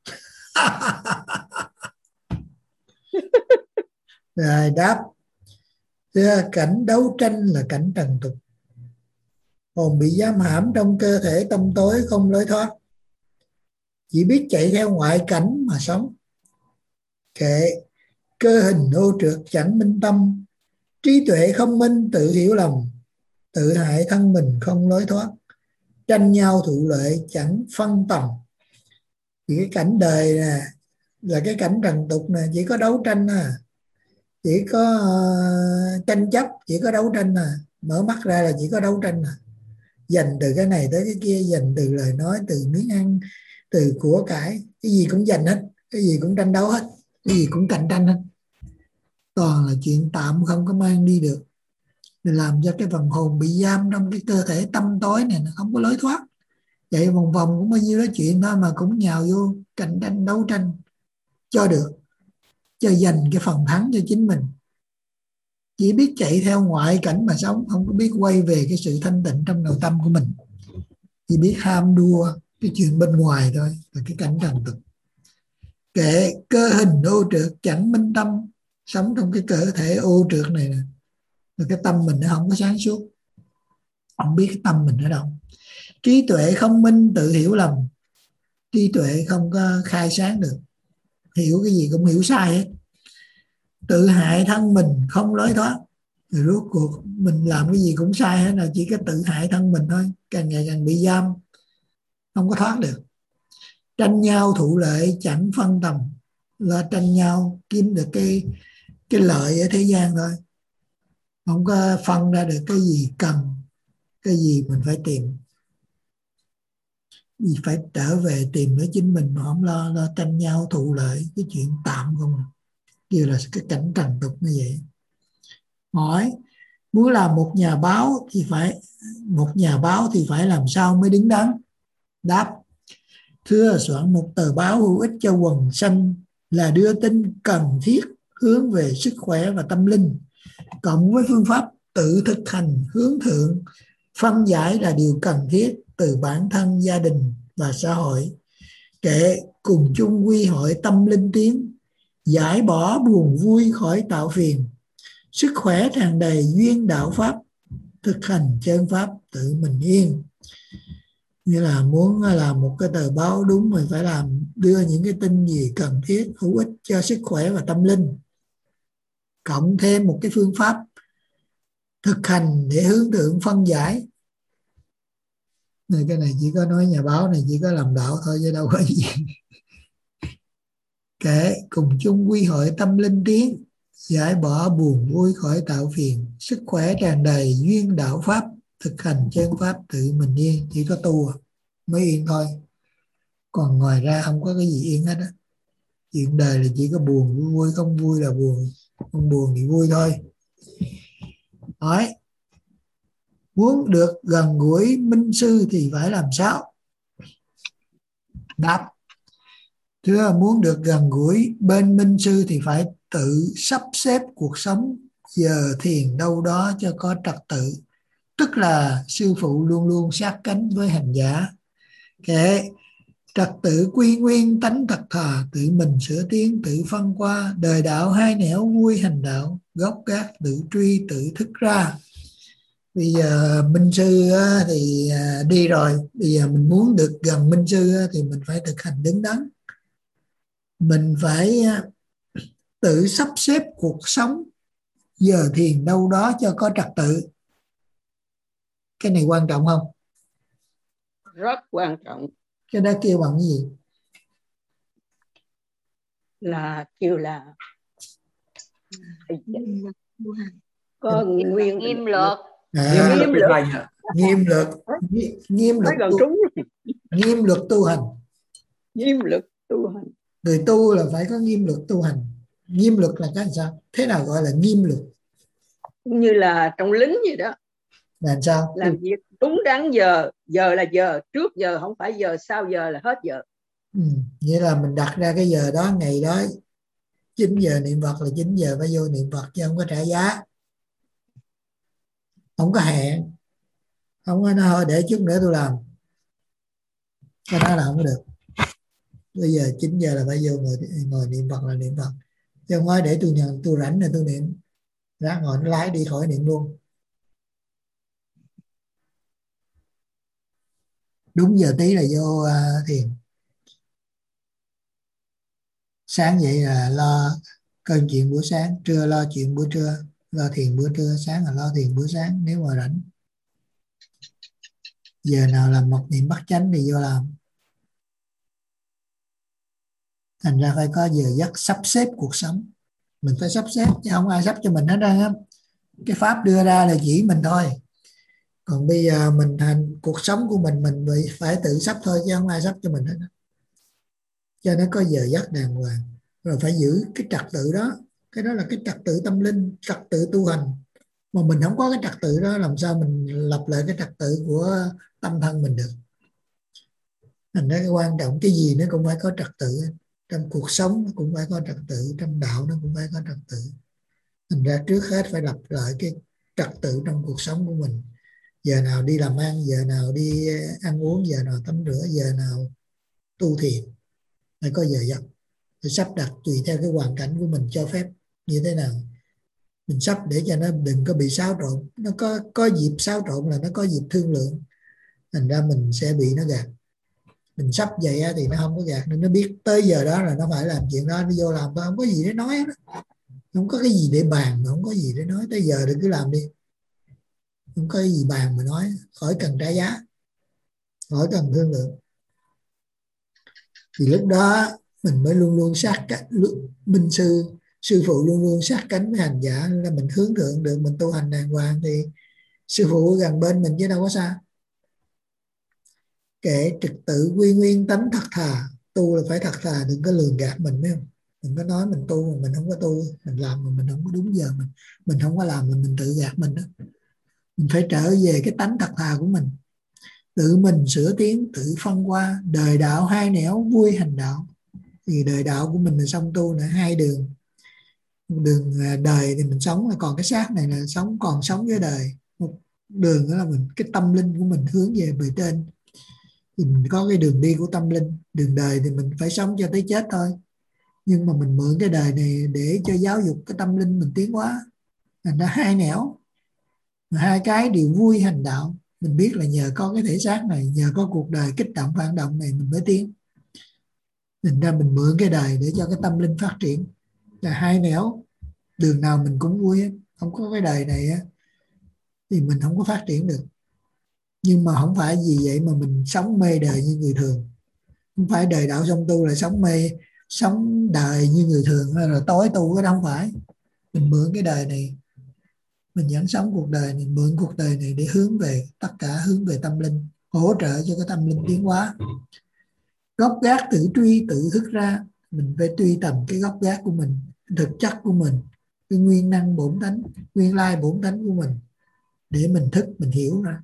Rồi đáp. Thưa, cảnh đấu tranh là cảnh trần tục. Hồn bị giam hãm trong cơ thể tâm tối không lối thoát, chỉ biết chạy theo ngoại cảnh mà sống. Kệ cơ hình ô trượt chẳng minh tâm, trí tuệ không minh tự hiểu lầm, tự hại thân mình không lối thoát, tranh nhau thụ lợi chẳng phân tầm. Thì cái cảnh đời nè là cái cảnh trần tục nè, chỉ có đấu tranh à, chỉ có uh, tranh chấp, chỉ có đấu tranh à, mở mắt ra là chỉ có đấu tranh à, dành từ cái này tới cái kia, dành từ lời nói, từ miếng ăn, từ của cải, cái gì cũng dành hết, cái gì cũng tranh đấu hết, cái gì cũng cạnh tranh hết, toàn là chuyện tạm không có mang đi được, để làm cho cái phần hồn bị giam trong cái cơ thể tâm tối này nó không có lối thoát. Vậy vòng vòng cũng bao nhiêu đó chuyện thôi mà cũng nhào vô cạnh tranh đấu tranh cho được, cho dành cái phần thắng cho chính mình. Chỉ biết chạy theo ngoại cảnh mà sống, không có biết quay về cái sự thanh tịnh trong nội tâm của mình, chỉ biết ham đua cái chuyện bên ngoài thôi, là cái cảnh trần tục. Kệ cơ hình ô trượt chẳng minh tâm, sống trong cái cơ thể ô trượt này nè, là cái tâm mình nó không có sáng suốt, không biết cái tâm mình ở đâu. Trí tuệ không minh tự hiểu lầm, trí tuệ không có khai sáng được, hiểu cái gì cũng hiểu sai hết. Tự hại thân mình không lối thoát, rồi rốt cuộc mình làm cái gì cũng sai hết, là chỉ có tự hại thân mình thôi, càng ngày càng bị giam, không có thoát được. Tranh nhau thụ lợi chẳng phân tầm, là tranh nhau kiếm được cái cái lợi ở thế gian thôi, không có phân ra được cái gì cần, cái gì mình phải tìm, gì phải trở về tìm với chính mình, mà không lo lo tranh nhau thụ lợi, cái chuyện tạm không. Kêu là cái cảnh trần tục như vậy. Hỏi muốn làm một nhà báo thì phải một nhà báo thì phải làm sao mới đứng đắn? Đáp. Thưa, soạn một tờ báo hữu ích cho quần sanh là đưa tin cần thiết hướng về sức khỏe và tâm linh, cộng với phương pháp tự thực hành hướng thượng, phân giải là điều cần thiết từ bản thân, gia đình và xã hội. Kệ cùng chung quy hội tâm linh tiến, giải bỏ buồn vui khỏi tạo phiền, sức khỏe tràn đầy duyên đạo pháp, thực hành chân pháp tự mình yên. Như là muốn làm một cái tờ báo đúng, mình phải làm đưa những cái tin gì cần thiết hữu ích cho sức khỏe và tâm linh, cộng thêm một cái phương pháp thực hành để hướng thượng phân giải. Này, cái này chỉ có nói nhà báo này chỉ có làm đạo thôi chứ đâu có gì. Kể cùng chung quy hội tâm linh tiến, giải bỏ buồn vui khỏi tạo phiền, sức khỏe tràn đầy duyên đạo pháp, thực hành chân pháp tự mình yên. Chỉ có tu mới yên thôi, còn ngoài ra không có cái gì yên hết á. Chuyện đời là chỉ có buồn vui, vui không vui là buồn, không buồn thì vui thôi. Hỏi muốn được gần gũi minh sư thì phải làm sao? Đáp. Thưa, muốn được gần gũi bên minh sư thì phải tự sắp xếp cuộc sống giờ thiền đâu đó cho có trật tự, tức là sư phụ luôn luôn sát cánh với hành giả. Kệ trật tự quy nguyên tánh thật thà, tự mình sửa tiến tự phân qua, đời đạo hai nẻo vui hành đạo, gốc gác tự truy tự thức ra. Bây giờ minh sư thì đi rồi, bây giờ mình muốn được gần minh sư thì mình phải thực hành đứng đắn, mình phải tự sắp xếp cuộc sống giờ thiền đâu đó cho có trật tự. Cái này quan trọng không? Rất quan trọng. Cái đó kêu bằng cái gì? Là kêu là có nguyên nghiêm luật. À, nghiêm luật nghiêm luật nghiêm luật gần tu, trúng. nghiêm luật tu hành. Nghiêm luật tu hành. Người tu là phải có nghiêm luật tu hành. Nghiêm luật là cái sao? Thế nào gọi là nghiêm luật? Cũng như là trong lính vậy đó. Là sao? Làm việc đúng đắn giờ, giờ là giờ, trước giờ không phải giờ, sau giờ là hết giờ. Ừ. Nghĩa là mình đặt ra cái giờ đó, ngày đó chín giờ niệm Phật là chín giờ phải vô niệm Phật, chứ không có trả giá, không có hẹn, không có nói để chút nữa tôi làm, cái đó là không có được. Bây giờ chín giờ là phải vô ngồi, ngồi niệm Phật là niệm Phật, chứ không phải để tôi nhận tôi rảnh là tôi niệm, ra ngồi nó lái đi khỏi niệm luôn. Đúng giờ tí là vô uh, thiền. Sáng dậy là lo cơm chuyện bữa sáng, trưa lo chuyện bữa trưa, lo thiền bữa trưa, sáng là lo thiền bữa sáng nếu mà rảnh. Giờ nào làm một niệm bắt chánh thì vô làm. Thành ra phải có giờ giấc sắp xếp cuộc sống. Mình phải sắp xếp chứ không ai sắp cho mình hết ra. Cái pháp đưa ra là chỉ mình thôi. Còn bây giờ mình thành cuộc sống của mình mình phải tự sắp thôi, chứ không ai sắp cho mình hết. Cho nó có giờ giấc đàng hoàng, rồi phải giữ cái trật tự đó. Cái đó là cái trật tự tâm linh, trật tự tu hành. Mà mình không có cái trật tự đó, làm sao mình lập lại cái trật tự của tâm thân mình được. Thành ra cái quan trọng, cái gì nó cũng phải có trật tự. Trong cuộc sống nó cũng phải có trật tự, trong đạo nó cũng phải có trật tự. Thành ra trước hết phải lập lại cái trật tự trong cuộc sống của mình. Giờ nào đi làm ăn, giờ nào đi ăn uống, giờ nào tắm rửa, giờ nào tu thiền. Phải có giờ giấc, phải sắp đặt tùy theo cái hoàn cảnh của mình cho phép như thế nào. Mình sắp để cho nó đừng có bị xáo trộn. Nó có có dịp xáo trộn là nó có dịp thương lượng. Thành ra mình sẽ bị nó gạt. Mình sắp vậy thì nó không có gạt, nên nó biết tới giờ đó là nó phải làm chuyện đó, nó vô làm thôi, không có gì để nói đó. Không có cái gì để bàn, mà không có gì để nói. Tới giờ thì cứ làm đi, không có cái gì bàn mà nói, khỏi cần trả giá, khỏi cần thương lượng. Thì lúc đó mình mới luôn luôn sát cánh, minh sư sư phụ luôn luôn sát cánh với hành giả, là mình hướng thượng được, mình tu hành đàng hoàng thì sư phụ gần bên mình chứ đâu có xa. Kệ trực tự quy nguyên tánh thật thà, tu là phải thật thà, đừng có lường gạt mình, biết không? Đừng có nói mình tu mà mình không có tu, mình làm mà mình không có đúng giờ, mình mình không có làm mà mình tự gạt mình đó. Mình phải trở về cái tánh thật thà của mình, tự mình sửa tiến, tự phân qua. Đời đạo hai nẻo, vui hành đạo. Thì đời đạo của mình là song tu là hai đường. Đường đời thì mình sống, là còn cái xác này là sống, còn sống với đời. Một đường đó là mình, cái tâm linh của mình hướng về bề trên. Thì mình có cái đường đi của tâm linh. Đường đời thì mình phải sống cho tới chết thôi. Nhưng mà mình mượn cái đời này để cho giáo dục cái tâm linh mình tiến hóa. Thành ra hai nẻo, mà hai cái đều vui hành đạo. Mình biết là nhờ có cái thể xác này, nhờ có cuộc đời kích động phản động này mình mới tiến. Thành ra mình mượn cái đời để cho cái tâm linh phát triển. Là hai nẻo, đường nào mình cũng vui hết. Không có cái đời này á, thì mình không có phát triển được. Nhưng mà không phải vì vậy mà mình sống mê đời như người thường. Không phải đời đạo song tu là sống mê, sống đời như người thường rồi tối tu, cái đó không phải. Mình mượn cái đời này, mình vẫn sống cuộc đời này, mượn cuộc đời này để hướng về, tất cả hướng về tâm linh, hỗ trợ cho cái tâm linh tiến hóa. Gốc gác tự truy tự thức ra. Mình phải truy tầm cái gốc gác của mình, thực chất của mình, cái nguyên năng bổn tánh, nguyên lai bổn tánh của mình, để mình thức, mình hiểu ra.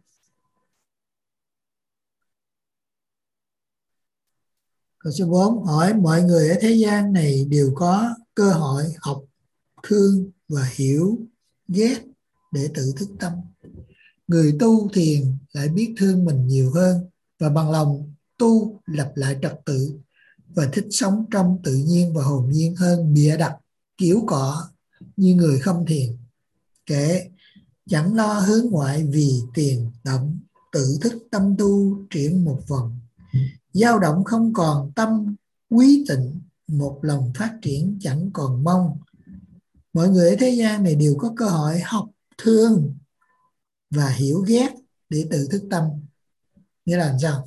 Câu số bốn, hỏi mọi người ở thế gian này đều có cơ hội học, thương và hiểu, ghét để tự thức tâm. Người tu thiền lại biết thương mình nhiều hơn và bằng lòng tu lập lại trật tự và thích sống trong tự nhiên và hồn nhiên hơn bịa đặt kiểu cọ như người không thiền. Kể chẳng lo hướng ngoại vì tiền động, tự thức tâm tu triển một vòng. Dao động không còn tâm quý tịnh, một lòng phát triển chẳng còn mong. Mọi người ở thế gian này đều có cơ hội học thương và hiểu ghét để tự thức tâm. Nghĩa là làm sao?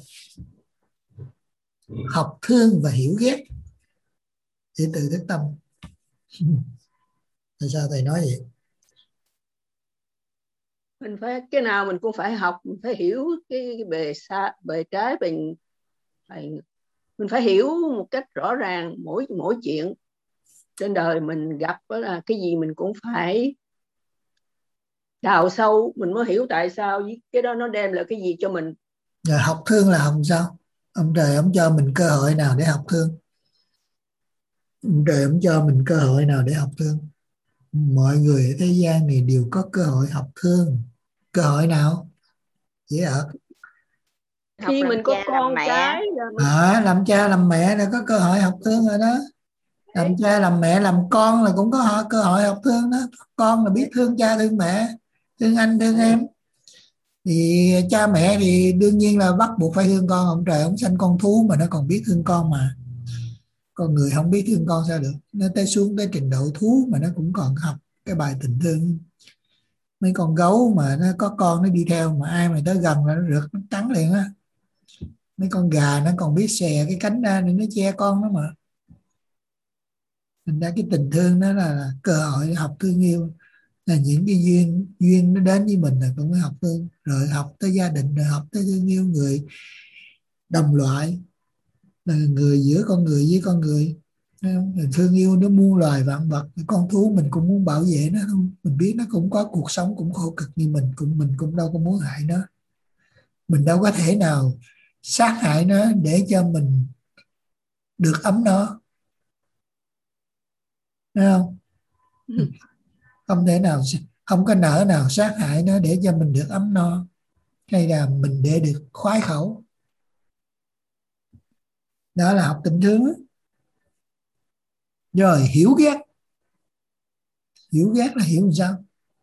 Học thương và hiểu ghét để tự thức tâm. Tại sao thầy nói vậy? Mình phải cái nào mình cũng phải học, mình phải hiểu cái, cái bề xa bề trái bề, bề mình phải hiểu một cách rõ ràng mỗi mỗi chuyện trên đời mình gặp đó là cái gì mình cũng phải đào sâu mình mới hiểu tại sao cái đó nó đem lại cái gì cho mình. Rồi học thương là học sao? Ông trời ông cho mình cơ hội nào để học thương? Ông trời ông cho mình cơ hội nào để học thương? Mọi người ở thế gian này đều có cơ hội học thương. Cơ hội nào? Dễ ở. Khi mình có con cái À, làm cha làm mẹ là có cơ hội học thương rồi đó. Làm cha làm mẹ làm con là cũng có cơ hội học thương đó. Con là biết thương cha thương mẹ, thương anh thương em. Thì cha mẹ thì đương nhiên là bắt buộc phải thương con. Ông trời ông sanh con thú mà nó còn biết thương con mà. Con người không biết thương con sao được. Nó tới xuống tới trình độ thú mà nó cũng còn học cái bài tình thương. Mấy con gấu mà nó có con nó đi theo mà ai mà tới gần là nó rượt nó cắn liền á. Mấy con gà nó còn biết xè cái cánh ra để nó che con nó mà. Thành ra cái tình thương đó là, là cơ hội để học thương yêu. Là những cái duyên duyên nó đến với mình là cũng phải học thương. Rồi học tới gia đình, rồi học tới thương yêu người đồng loại, là người giữa con người với con người. Mình thương yêu nó muôn loài vạn vật. Con thú mình cũng muốn bảo vệ nó không? Mình biết nó cũng có cuộc sống cũng khổ cực như mình, cũng mình cũng đâu có muốn hại nó. Mình đâu có thể nào sát hại nó để cho mình được ấm nó, thấy không? Ừ. Không thể nào, không có nỡ nào sát hại nó để cho mình được ấm no, hay là mình để được khoái khẩu. Đó là học tình thương. Rồi hiểu ghét. Hiểu ghét là hiểu sao?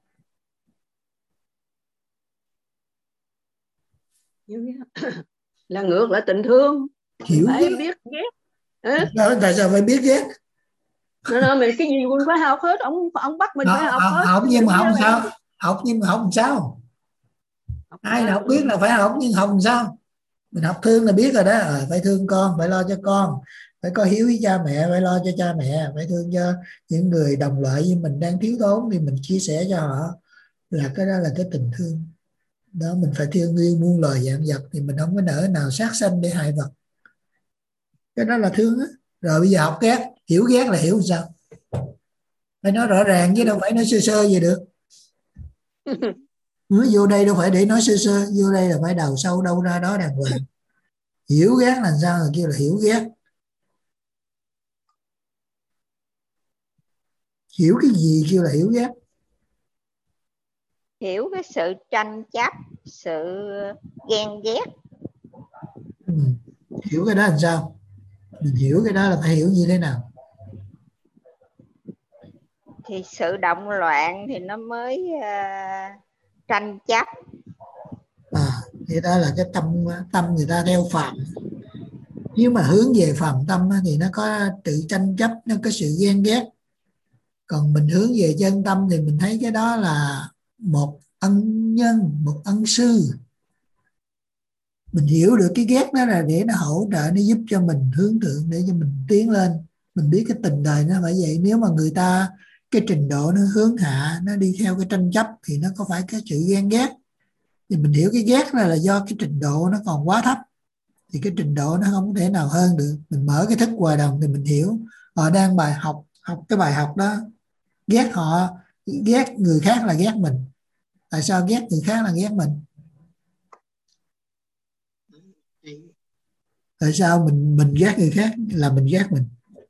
Là ngược lại tình thương. Hiểu phải ghét. biết ghét. À? Đó, tại sao phải biết ghét? Nó nói mình cái gì cũng phải học hết, ông ông bắt mình Học, phải học học, hết. học nhưng mà học sao? Học nhưng mà học làm sao? Học ai nào biết là phải học, nhưng học làm sao? Mình học thương là biết rồi đó. À, phải thương con, phải lo cho con, phải có hiếu với cha mẹ, phải lo cho cha mẹ, phải thương cho những người đồng loại với mình đang thiếu thốn thì mình chia sẻ cho họ. Là cái đó là cái tình thương đó. Mình phải thương yêu muôn loài vạn vật thì mình không có nỡ nào sát sanh để hại vật. Cái đó là thương á. Rồi bây giờ học ghét. Hiểu ghét là hiểu sao? Phải nói rõ ràng chứ đâu phải nói sơ sơ vậy được. Mới vô đây đâu phải để nói sơ sơ, vô đây là phải đào sâu đâu ra đó đàng hoàng. Hiểu ghét là sao? Là kêu là hiểu ghét. Hiểu cái gì kêu là hiểu ghét? Hiểu cái sự tranh chấp, sự ghen ghét. Ừ. Hiểu cái đó làm sao? Mình hiểu cái đó là phải hiểu như thế nào? Thì sự động loạn thì nó mới uh, tranh chấp. À, thì đó là cái tâm tâm người ta theo phàm. Nếu mà hướng về phàm tâm thì nó có tự tranh chấp, nó có sự ghen ghét. Còn mình hướng về chân tâm thì mình thấy cái đó là một ân nhân, một ân sư. Mình hiểu được cái ghét đó là để nó hỗ trợ, nó giúp cho mình hướng thượng, để cho mình tiến lên. Mình biết cái tình đời nó phải vậy. Nếu mà người ta cái trình độ nó hướng hạ, nó đi theo cái tranh chấp thì nó có phải cái sự ghen ghét. Thì mình hiểu cái ghét là, là do cái trình độ nó còn quá thấp. Thì cái trình độ nó không thể nào hơn được. Mình mở cái thức hòa đồng thì mình hiểu họ đang bài học, học cái bài học đó. Ghét họ, ghét người khác là ghét mình. Tại sao ghét người khác là ghét mình? Tại sao mình mình ghét người khác là mình ghét mình?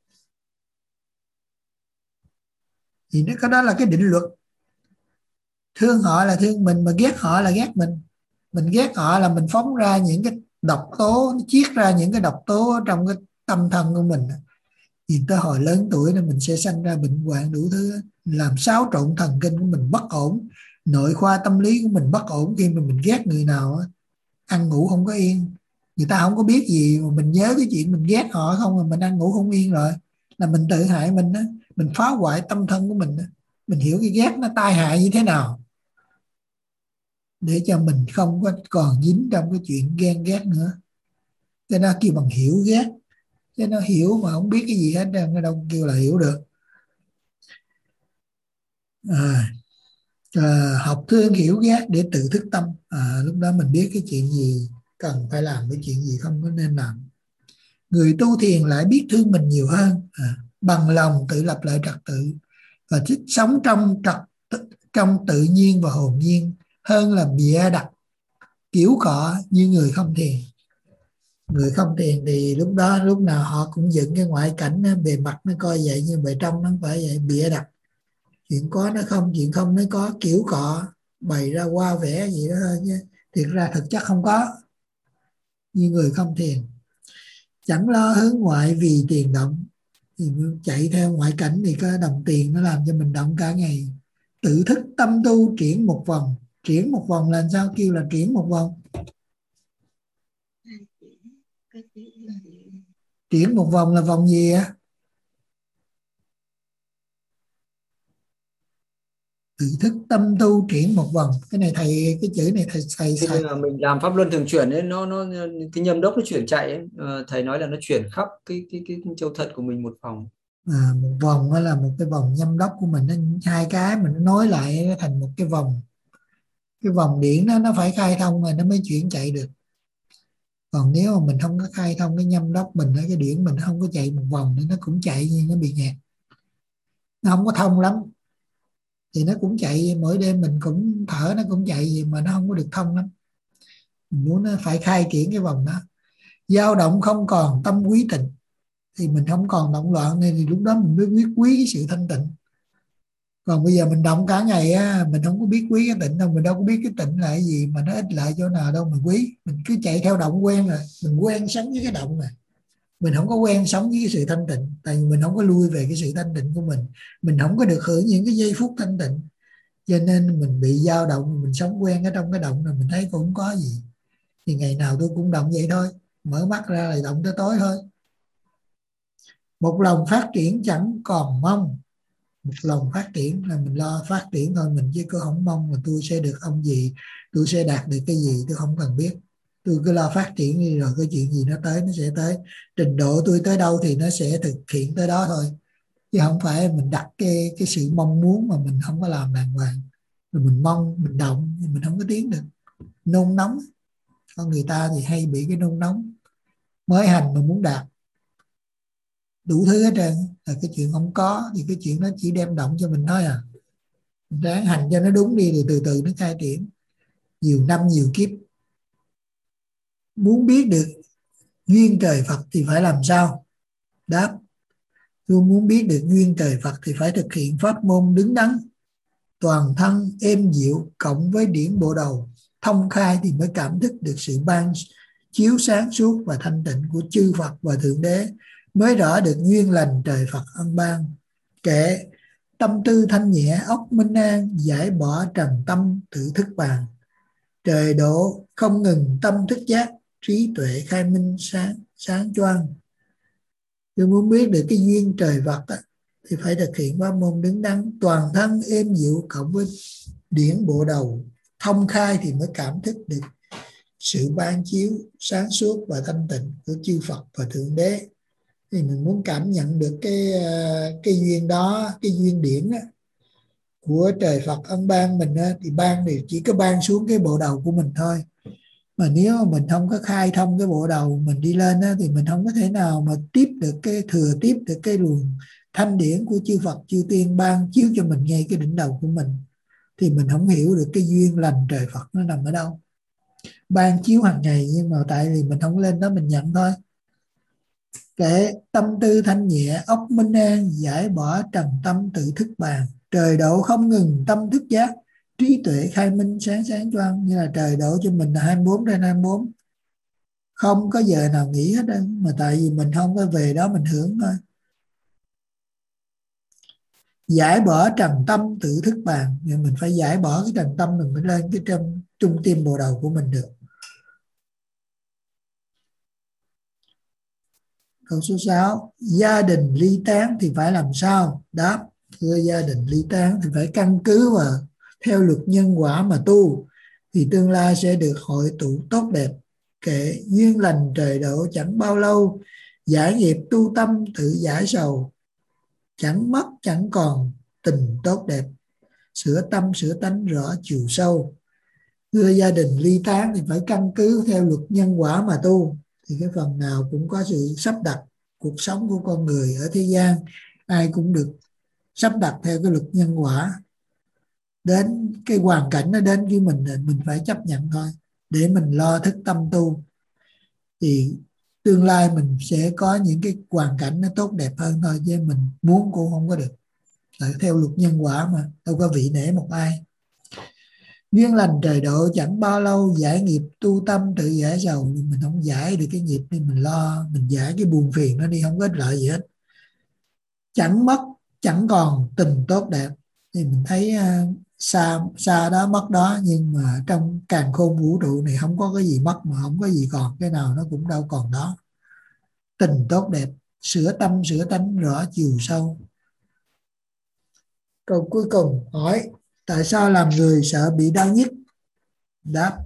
Thì nó có đó là cái định luật. Thương họ là thương mình, mà ghét họ là ghét mình. Mình ghét họ là mình phóng ra những cái độc tố, nó chiết ra những cái độc tố trong cái tâm thân của mình. Thì tới hồi lớn tuổi là mình sẽ sanh ra bệnh hoạn đủ thứ, làm xáo trộn thần kinh của mình bất ổn, nội khoa tâm lý của mình bất ổn. Khi mà mình ghét người nào ăn ngủ không có yên, người ta không có biết gì mà mình nhớ cái chuyện mình ghét họ không, mà mình ăn ngủ không yên, rồi là mình tự hại mình đó. Mình phá hoại tâm thân của mình đó. Mình hiểu cái ghét nó tai hại như thế nào. để cho mình không có còn dính trong cái chuyện ghen ghét nữa. Cho nó kêu bằng hiểu ghét, chứ nó hiểu mà không biết cái gì hết, nó đâu kêu là hiểu được. À, à, học thương hiểu ghét để tự thức tâm. À, lúc đó mình biết cái chuyện gì cần phải làm, cái chuyện gì không có nên làm. Người tu thiền lại biết thương mình nhiều hơn, à, bằng lòng tự lập lại trật tự và thích sống trong trật trong tự nhiên và hồn nhiên hơn là bịa đặt kiểu cọ như người không thiền. Người không thiền thì lúc đó lúc nào họ cũng dựng cái ngoại cảnh bề mặt nó coi vậy, nhưng bề trong nó phải vậy, bịa đặt. Chuyện có nó không, chuyện không nó có, kiểu cọ bày ra qua vẽ gì đó thôi, chứ thiệt ra thực chất không có. Như người không thiền chẳng lo hướng ngoại vì tiền động, thì chạy theo ngoại cảnh thì có đồng tiền nó làm cho mình động cả ngày. Tự thức tâm tu triển một vòng. Triển một vòng là sao kêu là triển một vòng? Triển một vòng là vòng gì á? Tự thức tâm tu triển một vòng. Cái này thầy, cái chữ này thầy thầy Khi xài. mà mình làm pháp luân thường chuyển ấy, nó nó cái nhâm đốc nó chuyển chạy ấy, thầy nói là nó chuyển khắp cái cái cái châu thật của mình một vòng. À, một vòng đó là một cái vòng nhâm đốc của mình, nó hai cái mình nó nối lại nó thành một cái vòng. Cái vòng điển đó nó phải khai thông rồi nó mới chuyển chạy được. Còn nếu mà mình không có khai thông cái nhâm đốc mình, cái điển mình không có chạy một vòng thì nó cũng chạy nhưng nó bị nghẹt, nó không có thông lắm. Thì nó cũng chạy, mỗi đêm mình cũng thở nó cũng chạy gì mà nó không có được thông lắm. Mình muốn nó phải khai triển cái vòng đó. Dao động không còn tâm quý tịnh, thì mình không còn động loạn nên thì lúc đó mình mới biết quý cái sự thanh tịnh. Còn bây giờ mình động cả ngày á, mình không có biết quý cái tịnh đâu, mình đâu có biết cái tịnh là cái gì mà nó ích lợi chỗ nào đâu mà quý. Mình cứ chạy theo động quen rồi, mình quen sống với cái động này. Mình không có quen sống với cái sự thanh tịnh, tại vì mình không có lui về cái sự thanh tịnh của mình. Mình không có được hưởng những cái giây phút thanh tịnh, cho nên mình bị dao động. Mình sống quen ở trong cái động này, mình thấy cũng không có gì. Thì ngày nào tôi cũng động vậy thôi, mở mắt ra là động tới tối thôi. Một lòng phát triển chẳng còn mong. Một lòng phát triển là mình lo phát triển thôi, mình chứ có không mong là tôi sẽ được ông gì, tôi sẽ đạt được cái gì, tôi không cần biết. Tôi cứ lo phát triển đi, rồi cái chuyện gì nó tới nó sẽ tới. Trình độ tôi tới đâu thì nó sẽ thực hiện tới đó thôi, chứ không phải mình đặt cái cái sự mong muốn mà mình không có làm đàng hoàng. Rồi mình mong, mình động, mình không có tiến được. Nôn nóng. Con người ta thì hay bị cái nôn nóng. Mới hành mà muốn đạt đủ thứ hết trơn, là cái chuyện không có. Thì cái chuyện đó chỉ đem động cho mình thôi à. Mình ráng hành cho nó đúng đi, thì từ từ nó khai triển. Nhiều năm nhiều kiếp. Muốn biết được duyên trời Phật thì phải làm sao? Đáp: tôi muốn biết được duyên trời Phật thì phải thực hiện pháp môn đứng đắn, toàn thân êm dịu, cộng với điển bộ đầu thông khai thì mới cảm thức được sự ban chiếu sáng suốt và thanh tịnh của chư Phật và Thượng Đế, mới rõ được duyên lành trời Phật ân ban. Kệ tâm tư thanh nhẹ, óc minh an, giải bỏ trần tâm tự thức bàn. Trời độ không ngừng tâm thức giác, trí tuệ khai minh sáng sáng choang. Tôi muốn biết được cái duyên trời Phật á, thì phải thực hiện pháp môn đứng đắn, toàn thân êm dịu, cộng với điển bộ đầu thông khai thì mới cảm thức được sự ban chiếu sáng suốt và thanh tịnh của chư Phật và Thượng Đế. Thì mình muốn cảm nhận được cái cái duyên đó, cái duyên điển á, của trời Phật ân ban mình á, thì ban thì chỉ có ban xuống cái bộ đầu của mình thôi. Mà nếu mà mình không có khai thông cái bộ đầu mình đi lên á, thì mình không có thể nào mà tiếp được cái thừa tiếp được cái luồng thanh điển của chư Phật chư tiên ban chiếu cho mình ngay cái đỉnh đầu của mình. Thì mình không hiểu được cái duyên lành trời Phật nó nằm ở đâu. Ban chiếu hàng ngày nhưng mà tại vì mình không lên đó mình nhận thôi. Kệ tâm tư thanh nhẹ, óc minh an, giải bỏ trần tâm tự thức bàn. Trời độ không ngừng tâm thức giác, trí tuệ khai minh sáng sáng choang. Như là trời độ cho mình là hai mươi bốn trên hai mươi bốn, không có giờ nào nghỉ hết đó. Mà tại vì mình không có về đó mình hưởng thôi. Giải bỏ trần tâm tự thức bàn. Nhưng mình phải giải bỏ cái trần tâm mình mới lên cái trong trung tim bộ đầu của mình được. Câu số sáu. Gia đình ly tán thì phải làm sao? Đáp: thưa gia đình ly tán thì phải căn cứ vào theo luật nhân quả mà tu. thì tương lai sẽ được hội tụ tốt đẹp. Kệ duyên lành trời độ chẳng bao lâu, giải nghiệp tu tâm tự giải sầu. Chẳng mất chẳng còn tình tốt đẹp, sửa tâm sửa tánh rõ chiều sâu. Đưa gia đình ly tán thì phải căn cứ theo luật nhân quả mà tu. Thì cái phần nào cũng có sự sắp đặt cuộc sống của con người ở thế gian, ai cũng được sắp đặt theo cái luật nhân quả. Đến cái hoàn cảnh nó đến với mình, mình phải chấp nhận thôi, để mình lo thức tâm tu. Thì tương lai mình sẽ có những cái hoàn cảnh nó tốt đẹp hơn thôi, chứ mình muốn cũng không có được. Tại theo luật nhân quả mà, đâu có vị nể một ai. Duyên lành trời độ chẳng bao lâu, giải nghiệp tu tâm tự giải sầu. Mình không giải được cái nghiệp nên mình lo, mình giải cái buồn phiền nó đi, không có ích lợi gì hết. Chẳng mất chẳng còn tình tốt đẹp. Thì mình thấy uh, xa xa đó mất đó, nhưng mà trong càn khôn vũ trụ này không có cái gì mất mà không có gì còn, cái nào nó cũng đâu còn đó. Tình tốt đẹp, sửa tâm sửa tánh rõ chiều sâu. Câu cuối cùng hỏi: tại sao làm người sợ bị đau nhức? Đáp: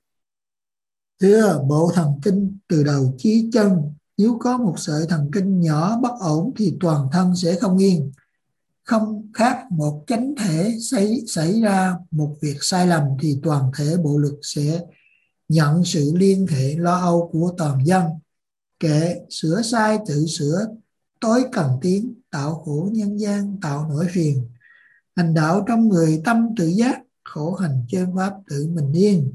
thưa, bộ thần kinh từ đầu chí chân, nếu có một sợi thần kinh nhỏ bất ổn thì toàn thân sẽ không yên. Không khác một chánh thể xảy, xảy ra một việc sai lầm thì toàn thể bộ lực sẽ nhận sự liên hệ lo âu của toàn dân. Kệ sửa sai tự sửa, tối cần tiến, tạo khổ nhân gian tạo nỗi phiền. Hành đạo trong người tâm tự giác, khổ hành chân pháp tự mình yên.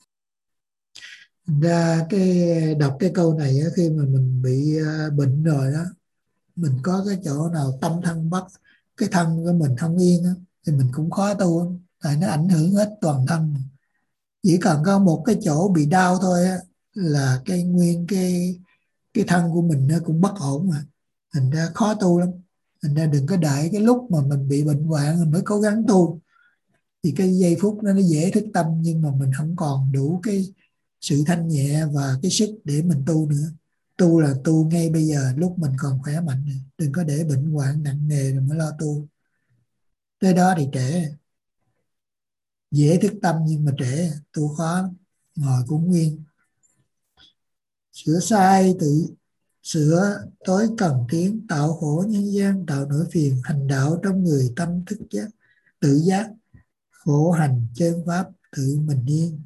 Ra cái đọc cái câu này khi mà mình bị bệnh rồi đó, mình có cái chỗ nào tâm thân bất, cái thân của mình không yên đó, thì mình cũng khó tu, tại nó ảnh hưởng hết toàn thân. Chỉ cần có một cái chỗ bị đau thôi á, là cái nguyên cái cái thân của mình nó cũng bất ổn mà, thành ra khó tu lắm. Thành ra đừng có đợi cái lúc mà mình bị bệnh hoạn mình mới cố gắng tu. Thì cái giây phút đó nó dễ thức tâm, nhưng mà mình không còn đủ cái sự thanh nhẹ và cái sức để mình tu nữa. Tu là tu ngay bây giờ lúc mình còn khỏe mạnh, đừng có để bệnh hoạn nặng nề rồi mới lo tu. Tới đó thì trễ, dễ thức tâm nhưng mà trễ, tu khó, ngồi cũng nguyên. Sửa sai tự sửa, tối cần tiến, tạo khổ nhân gian tạo nỗi phiền. Hành đạo trong người tâm thức giác, tự giác, khổ hành chân pháp tự mình yên.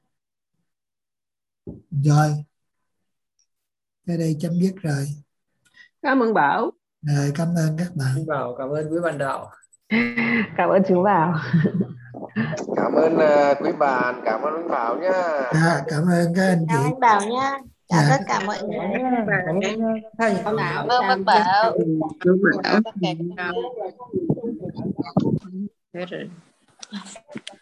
Rồi, tới đây chấm dứt rồi. Cảm ơn Bảo. Rồi, cảm ơn các bạn. Chú Bảo, cảm ơn quý bạn đạo. Cảm ơn chú Bảo. Cảm ơn uh, quý bạn, cảm ơn quý Bảo nhá. À, cảm ơn các anh chị. Chào anh Bảo nha. Chào tất cả mọi người. Cảm ơn bác Bảo. Cảm ơn